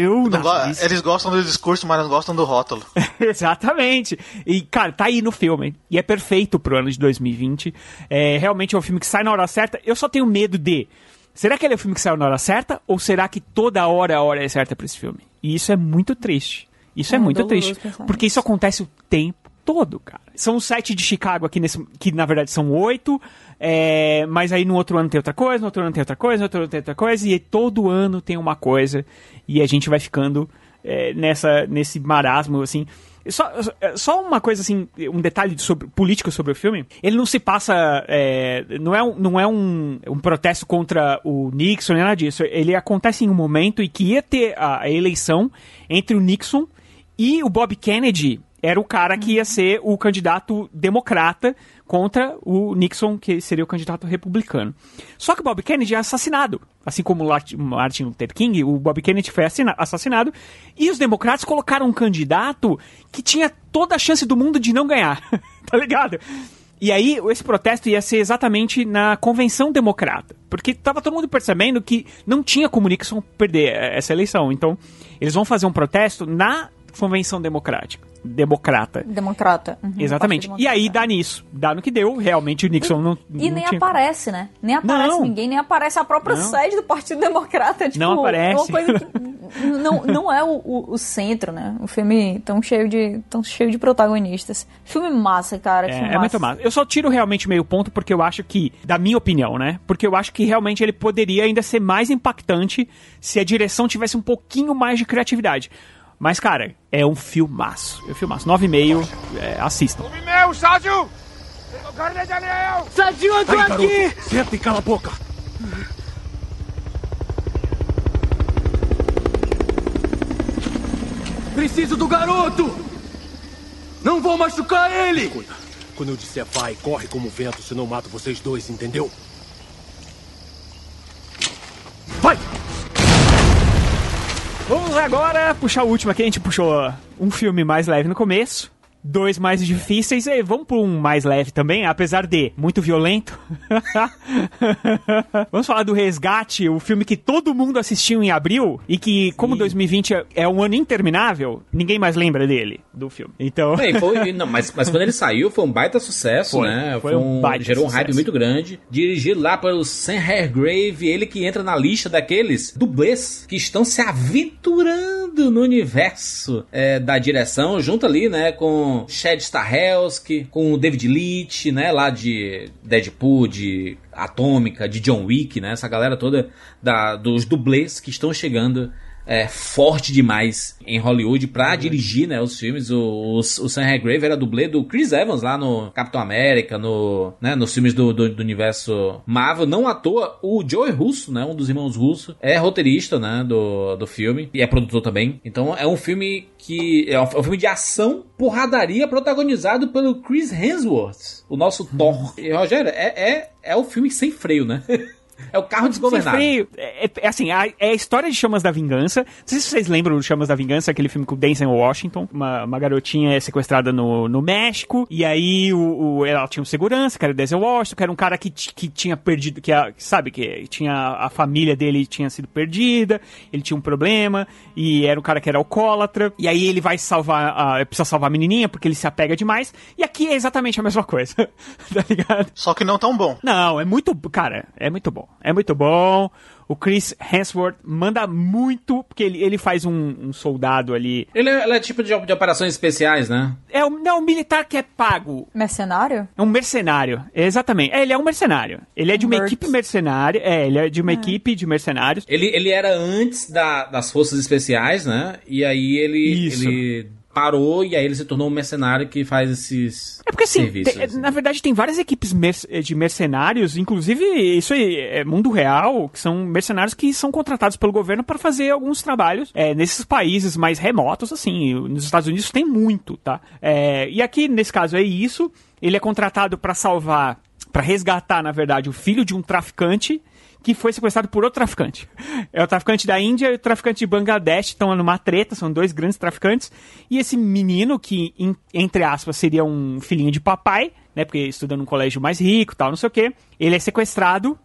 Eles gostam do discurso, mas não gostam do rótulo. Exatamente. E, cara, tá aí no filme. E é perfeito pro ano de 2020. Realmente é um filme que sai na hora certa. Eu só tenho medo de... Será que ele é o filme que saiu na hora certa? Ou será que toda hora a hora é certa pra esse filme? E isso é muito triste. Isso é muito triste. Porque isso acontece o tempo todo, cara. São os 7 de Chicago aqui, que na verdade são 8. Mas aí no outro ano tem outra coisa, no outro ano tem outra coisa, no outro ano tem outra coisa. E todo ano tem uma coisa. E a gente vai ficando nesse marasmo, assim... Só uma coisa assim, um detalhe político sobre o filme. Ele não se passa, não é um protesto contra o Nixon nem nada disso. Ele acontece em um momento em que ia ter a eleição entre o Nixon e o Bob Kennedy. Era o cara que ia ser o candidato democrata contra o Nixon, que seria o candidato republicano. Só que o Bob Kennedy é assassinado. Assim como o Martin Luther King, o Bob Kennedy foi assassinado. E os democratas colocaram um candidato que tinha toda a chance do mundo de não ganhar. Tá ligado? E aí, esse protesto ia ser exatamente na Convenção Democrata. Porque tava todo mundo percebendo que não tinha como Nixon perder essa eleição. Então, eles vão fazer um protesto na Convenção Democrata. Uhum, exatamente. E aí dá nisso. Dá no que deu. Realmente o Nixon não nem tinha... aparece, né? Nem aparece ninguém, nem aparece a própria sede do Partido Democrata. Tipo, não aparece. Uma coisa que não é o centro, né? O filme tão cheio de protagonistas. Filme massa, cara. É muito massa. Eu só tiro realmente meio ponto porque eu acho que, da minha opinião, né? Porque eu acho que realmente ele poderia ainda ser mais impactante se a direção tivesse um pouquinho mais de criatividade. Mas, cara, é um filmaço. 9,5, assistam. Meu, Sádio! Sádio, eu tô aqui! Senta e cala a boca! Preciso do garoto! Não vou machucar ele! Cuida. Quando eu disser vai, corre como vento, senão mato vocês dois, entendeu? Vai! Vamos agora puxar o último aqui. A gente puxou um filme mais leve no começo, 2 mais difíceis, e vamos por um mais leve também, apesar de muito violento. Vamos falar do Resgate, o filme que todo mundo assistiu em abril, e que, como 2020 é um ano interminável, ninguém mais lembra dele, do filme. Então... mas quando ele saiu, foi um baita sucesso, né? Gerou um hype muito grande. Dirigido lá pelo Sam Hargrave, ele que entra na lista daqueles dublês que estão se aventurando no universo da direção, junto ali, né, com Chad Stahelski, com o David Leitch, né, lá de Deadpool, de Atômica, de John Wick, né, essa galera toda dos dublês que estão chegando forte demais em Hollywood pra dirigir, né, os filmes. O Sam Hargrave era dublê do Chris Evans lá no Capitão América, nos filmes do universo Marvel. Não à toa, o Joey Russo, né, um dos irmãos Russo, é roteirista, né, do filme e é produtor também. Então é um filme que é um filme de ação, porradaria, protagonizado pelo Chris Hemsworth, o nosso Thor. E, Rogério, é o filme sem freio, né? É o carro desgovernado. Assim, é a história de Chamas da Vingança. Não sei se vocês lembram de Chamas da Vingança, aquele filme com o Denzel Washington. Uma garotinha é sequestrada no México. E aí ela tinha um segurança, que era o Denzel Washington, que era um cara que tinha perdido, que tinha a família dele tinha sido perdida, ele tinha um problema, e era um cara que era alcoólatra. E aí ele vai precisa salvar a menininha, porque ele se apega demais. E aqui é exatamente a mesma coisa. Tá ligado? Só que não tão bom. Não, é muito bom. É muito bom. O Chris Hemsworth manda muito, porque ele faz um soldado ali. Ele é tipo de operações especiais, né? É um militar que é pago. Mercenário? É um mercenário, exatamente. Ele é um mercenário. Ele é de uma equipe mercenária. Ele é de uma equipe de mercenários. Ele era antes das forças especiais, né? E aí ele parou e aí ele se tornou um mercenário que faz esses serviços. Assim. Na verdade tem várias equipes de mercenários, inclusive isso aí é mundo real, que são mercenários que são contratados pelo governo para fazer alguns trabalhos nesses países mais remotos, assim. Nos Estados Unidos tem muito, tá? E aqui, nesse caso, é isso. Ele é contratado para resgatar, na verdade, o filho de um traficante que foi sequestrado por outro traficante. É o traficante da Índia e o traficante de Bangladesh, estão numa treta, são dois grandes traficantes, e esse menino, que, entre aspas, seria um filhinho de papai, né, porque estuda num colégio mais rico, tal, não sei o quê, ele é sequestrado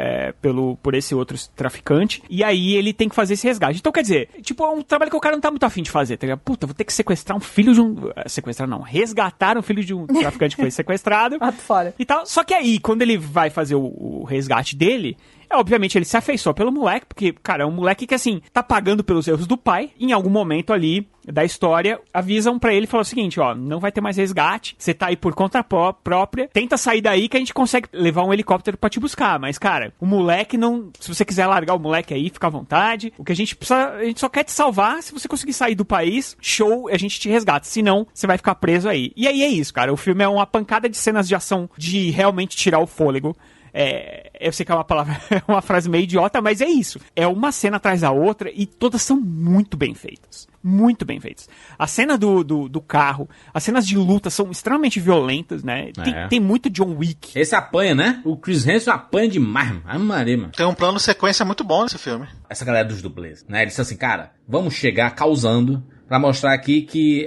por esse outro traficante, e aí ele tem que fazer esse resgate. Então, quer dizer, tipo, é um trabalho que o cara não tá muito afim de fazer, tá ligado? Puta, vou ter que sequestrar um filho de um... resgatar um filho de um traficante que foi sequestrado. E tal. Só que aí, quando ele vai fazer o resgate dele, obviamente ele se afeiçoa pelo moleque, porque, cara, é um moleque que, assim, tá pagando pelos erros do pai. Em algum momento ali da história, avisam pra ele e falam o seguinte, ó, não vai ter mais resgate, você tá aí por conta própria, tenta sair daí que a gente consegue levar um helicóptero pra te buscar, mas, cara, o moleque não... Se você quiser largar o moleque aí, fica à vontade. O que a gente precisa... A gente só quer te salvar, se você conseguir sair do país, show, a gente te resgata, senão você vai ficar preso aí. E aí é isso, cara, o filme é uma pancada de cenas de ação de realmente tirar o fôlego. Eu sei que é uma frase meio idiota, mas é isso. É uma cena atrás da outra e todas são muito bem feitas. Muito bem feitas. A cena do carro, as cenas de luta são extremamente violentas, né? Tem muito John Wick. Esse apanha, né? O Chris Hemsworth apanha demais, mano. Tem um plano sequência muito bom nesse filme. Essa galera dos dublês, né? Eles disseram assim, cara, vamos chegar causando pra mostrar aqui que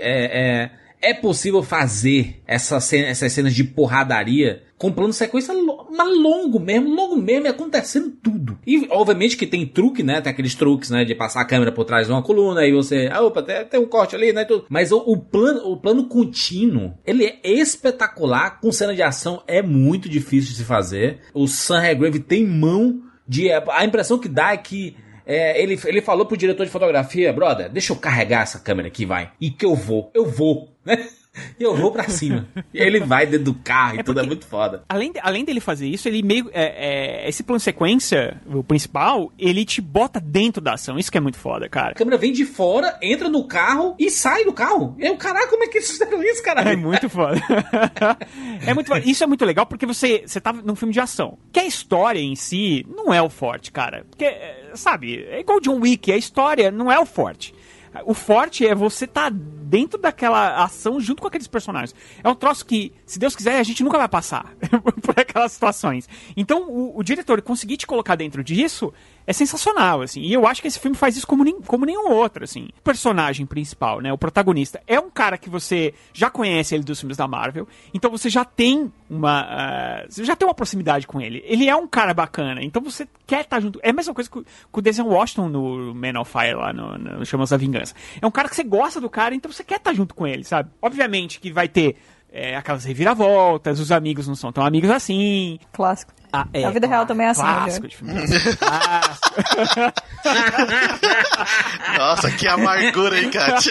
é possível fazer essas cenas de porradaria com plano de sequência longo mesmo, e acontecendo tudo. E, obviamente, que tem truque, né? Tem aqueles truques, né? De passar a câmera por trás de uma coluna, aí você... opa, tem um corte ali, né? Tudo. Mas o plano contínuo, ele é espetacular. Com cena de ação, é muito difícil de se fazer. O Sam Hargrave tem mão de... A impressão que dá é que ele falou pro diretor de fotografia, brother, deixa eu carregar essa câmera aqui, vai. E que eu vou, né? E eu vou pra cima. E ele vai dentro do carro e tudo, é muito foda. Além dele fazer isso, ele meio... esse plano de sequência, o principal, ele te bota dentro da ação. Isso que é muito foda, cara. A câmera vem de fora, entra no carro e sai do carro. E eu, caraca, como é que eles fizeram isso, caralho? É muito foda. Muito foda. Isso é muito legal porque você tá num filme de ação. Que a história em si não é o forte, cara. Porque, sabe, é igual John Wick. A história não é o forte. O forte é você tá dentro daquela ação junto com aqueles personagens. É um troço que, se Deus quiser, a gente nunca vai passar por aquelas situações. Então, o diretor conseguir te colocar dentro disso é sensacional, assim. E eu acho que esse filme faz isso como nenhum outro, assim. O personagem principal, né, o protagonista, é um cara que você já conhece ele dos filmes da Marvel, então você já tem uma proximidade com ele. Ele é um cara bacana, então você quer estar junto. É a mesma coisa que o Denzel Washington no Man of Fire, lá no Chamas da Vingança. É um cara que você gosta do cara, então você quer estar junto com ele, sabe? Obviamente que vai ter aquelas reviravoltas, os amigos não são tão amigos assim. Clássico. A vida real também é assim. Clássico de filme. Nossa, que amargura, hein, Kátia?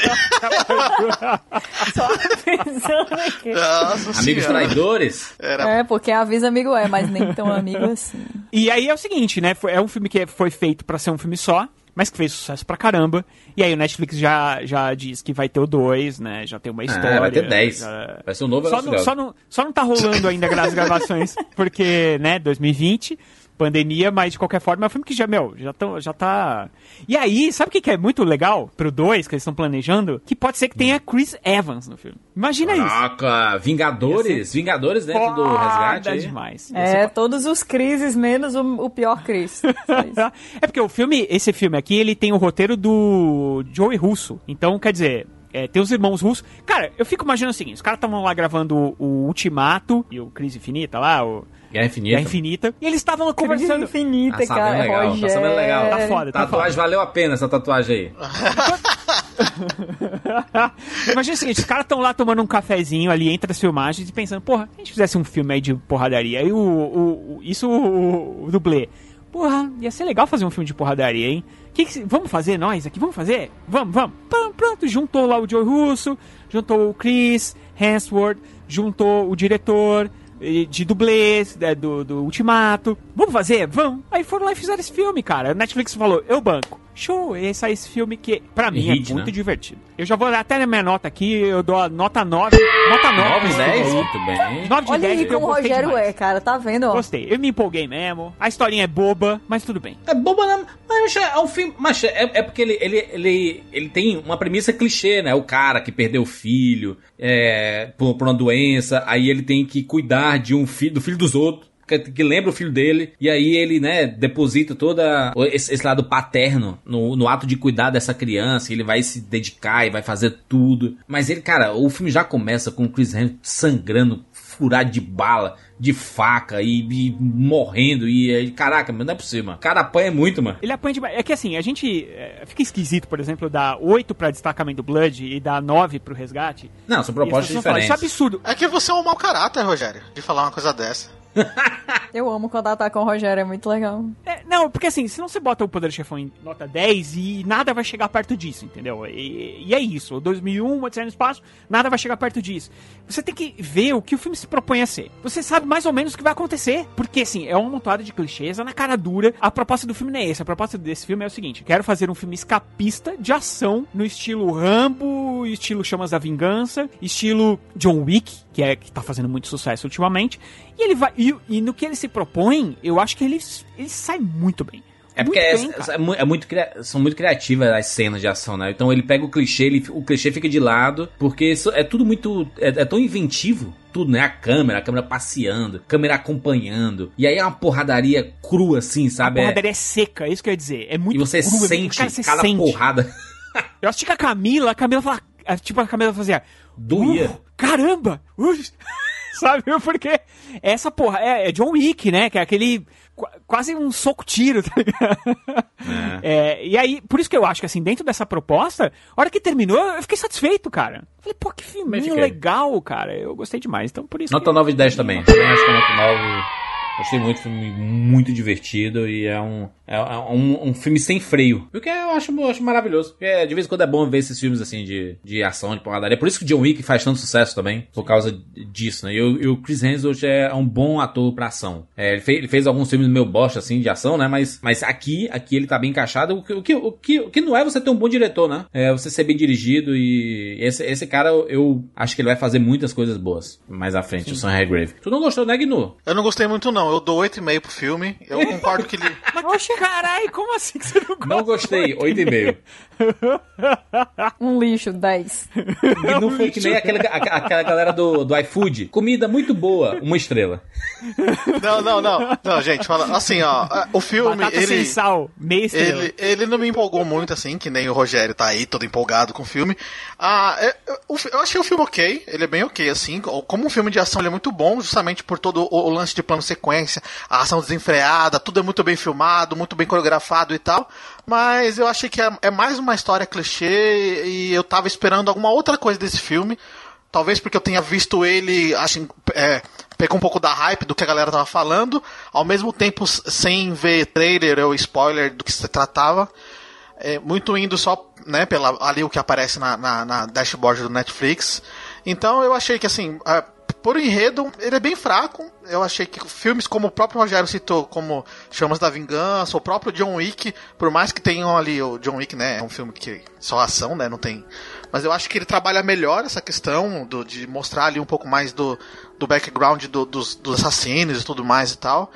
Só pensando aqui. Nossa, amigos traidores? Porque avisa amigo mas nem tão amigo assim. E aí é o seguinte, né? É um filme que foi feito pra ser um filme só. mas que fez sucesso pra caramba. E aí o Netflix já diz que vai ter o 2, né? Já tem uma história. Vai ter 10. Vai ser um novo só não tá rolando ainda as gravações, porque, né, 2020... pandemia, mas de qualquer forma é um filme que já tá... E aí, sabe o que é muito legal pro 2 que eles estão planejando? Que pode ser que tenha Chris Evans no filme. Imagina isso. Caraca, Vingadores dentro do resgate aí. Demais. Todos os Crises menos o pior Chris. É porque esse filme aqui, ele tem o roteiro do Joey Russo. Então, quer dizer... tem os irmãos russos. Cara, eu fico imaginando o seguinte, os caras estavam lá gravando o Ultimato e o Crise Infinita lá, o... Guerra Infinita. E eles estavam conversando... Crise Infinita, cara. Legal, tá sabendo legal. Tá foda, tatuagem valeu a pena, essa tatuagem aí. Imagina o seguinte, os caras estão lá tomando um cafezinho ali entre as filmagens e pensando, porra, se a gente fizesse um filme aí de porradaria, aí o dublê, porra, ia ser legal fazer um filme de porradaria, hein? Vamos fazer nós aqui? Vamos fazer? Vamos. Pronto, juntou lá o Joe Russo, juntou o Chris Hemsworth, juntou o diretor de dublês do Ultimato. Vamos fazer? Vamos. Aí foram lá e fizeram esse filme, cara. A Netflix falou, eu banco. Show, e aí sai esse filme que, pra mim, é muito divertido. Eu já vou dar até na minha nota aqui, eu dou a nota 9. Nota 9 de 10? Muito bem. 9 de Olha 10, aí como o Rogério demais. cara, tá vendo? Ó? Gostei, eu me empolguei mesmo. A historinha é boba, mas tudo bem. É boba, não, mas é um filme... Mas é porque ele tem uma premissa clichê, né? O cara que perdeu o filho por uma doença, aí ele tem que cuidar do filho dos outros. Que lembra o filho dele, e aí ele, né, deposita todo esse lado paterno no ato de cuidar dessa criança, ele vai se dedicar e vai fazer tudo. Mas ele, cara, o filme já começa com o Chris Hemsworth sangrando, furado de bala, de faca e morrendo, e caraca, mano, não é possível, mano. O cara apanha muito, mano. Ele apanha demais. É que assim, a gente fica esquisito, por exemplo, dar 8 pra Destacamento Blood e dar 9 pro Resgate. Não, são propostas diferentes. Isso é absurdo. É que você é um mau caráter, Rogério, de falar uma coisa dessa. Eu amo quando ela tá com o Rogério, é muito legal. Não, porque assim, se não você bota o Poder Chefão em nota 10 e nada vai chegar perto disso, entendeu? E é isso, 2001, Odisseia no Espaço, nada vai chegar perto disso. Você tem que ver o que o filme se propõe a ser. Você sabe mais ou menos o que vai acontecer. Porque assim, é uma montada de clichês, na cara dura. A proposta do filme não é essa, a proposta desse filme é o seguinte: quero fazer um filme escapista de ação no estilo Rambo, estilo Chamas da Vingança, estilo John Wick, que tá fazendo muito sucesso ultimamente. E ele vai. E no que ele se propõe, eu acho que ele sai muito bem. É porque são muito criativas as cenas de ação, né? Então ele pega o clichê fica de lado, porque é tudo muito... É tão inventivo, tudo, né? A câmera passeando, câmera acompanhando. E aí é uma porradaria crua, assim, sabe? A porradaria é seca, é isso que eu ia dizer. É muito E você crua, sente cara, cada porrada. Eu assisti com a Camila fala... Tipo, a Camila fazia... Doía. Caramba! Sabe? Porque essa porra é John Wick, né? Que é aquele... Quase um soco-tiro, tá ligado? E aí, por isso que eu acho que assim, dentro dessa proposta, a hora que terminou, eu fiquei satisfeito, cara. Falei, pô, que filminho legal, cara. Eu gostei demais, então por isso Nota 9 de 10 também. Também acho que é nota 9. Gostei muito, filme muito divertido e é um filme sem freio. O que eu acho maravilhoso. Porque de vez em quando é bom ver esses filmes assim de ação, de porradaria. Por isso que o John Wick faz tanto sucesso também, por causa disso, né? E o Chris Hemsworth é um bom ator pra ação. Ele fez alguns filmes meio bosta assim de ação, né? Mas aqui ele tá bem encaixado. O que não é você ter um bom diretor, né? É você ser bem dirigido e esse cara eu acho que ele vai fazer muitas coisas boas mais à frente, o Sam Hargrave. Tu não gostou, né, Gnu? Eu não gostei muito não. Eu dou 8,5 pro filme. Eu concordo que ele... Mas, caralho, como assim que você não gosta? Não gostei, 8,5. Um lixo, 10. E não foi que nem aquela galera do iFood. Comida muito boa, 1 estrela. Não, gente, fala assim, ó. O filme, Batata sem sal, meia estrela. Ele não me empolgou muito, assim, que nem o Rogério tá aí, todo empolgado com o filme. Eu achei o filme ok, ele é bem ok, assim. Como um filme de ação, ele é muito bom, justamente por todo o lance de plano sequência, a ação desenfreada, tudo é muito bem filmado, muito bem coreografado e tal. Mas eu achei que é mais uma história clichê e eu tava esperando alguma outra coisa desse filme. Talvez porque eu tenha visto ele, pegou um pouco da hype do que a galera tava falando, ao mesmo tempo sem ver trailer ou spoiler do que se tratava. Muito indo só, né, ali o que aparece na dashboard do Netflix. Então eu achei que assim, por enredo, ele é bem fraco. Eu achei que filmes como o próprio Rogério citou, como Chamas da Vingança, o próprio John Wick, por mais que tenham ali o John Wick, né, é um filme que só ação, né, não tem... Mas eu acho que ele trabalha melhor essa questão de mostrar ali um pouco mais do background dos assassinos e tudo mais e tal.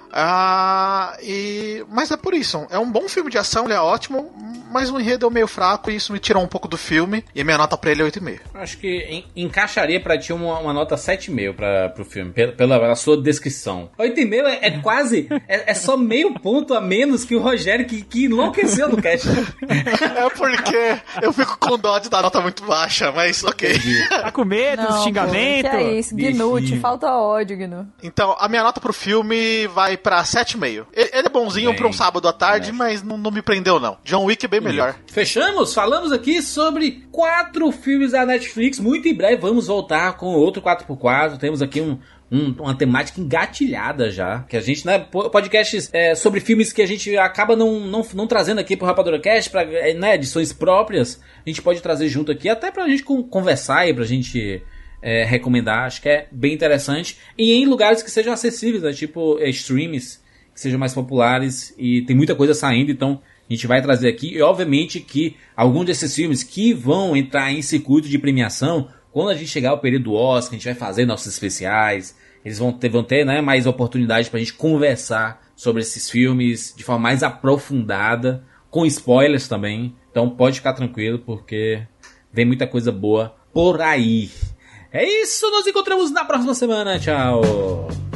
Mas é por isso, é um bom filme de ação, ele é ótimo, mas o enredo é meio fraco e isso me tirou um pouco do filme, e a minha nota pra ele é 8,5. Acho que encaixaria pra ti uma nota 7,5 pro filme, pela sua descrição. 8,5 é quase, é só meio ponto a menos que o Rogério, que enlouqueceu no cast. É porque eu fico com dó de dar nota muito baixa, mas ok. Tá com medo, xingamento? Que é isso, Gnu, te falta ódio, Gnu. Então, a minha nota pro filme vai pra 7,5. Ele é bonzinho pra um sábado à tarde, mas não me prendeu, não. John Wick é bem melhor. Fechamos? Falamos aqui sobre 4 filmes da Netflix. Muito em breve vamos voltar com outro 4x4. Temos aqui uma temática engatilhada já. Que a gente, né, podcasts sobre filmes que a gente acaba não trazendo aqui pro Rapadura Cast, pra, né, edições próprias. A gente pode trazer junto aqui, até pra gente conversar e pra gente... recomendar, acho que é bem interessante, e em lugares que sejam acessíveis, né? Tipo streams que sejam mais populares, e tem muita coisa saindo, então a gente vai trazer aqui, e obviamente que alguns desses filmes que vão entrar em circuito de premiação, quando a gente chegar ao período do Oscar, a gente vai fazer nossos especiais, eles vão ter né, mais oportunidade pra gente conversar sobre esses filmes de forma mais aprofundada, com spoilers também, então pode ficar tranquilo, porque vem muita coisa boa por aí. É isso, nos encontramos na próxima semana. Tchau!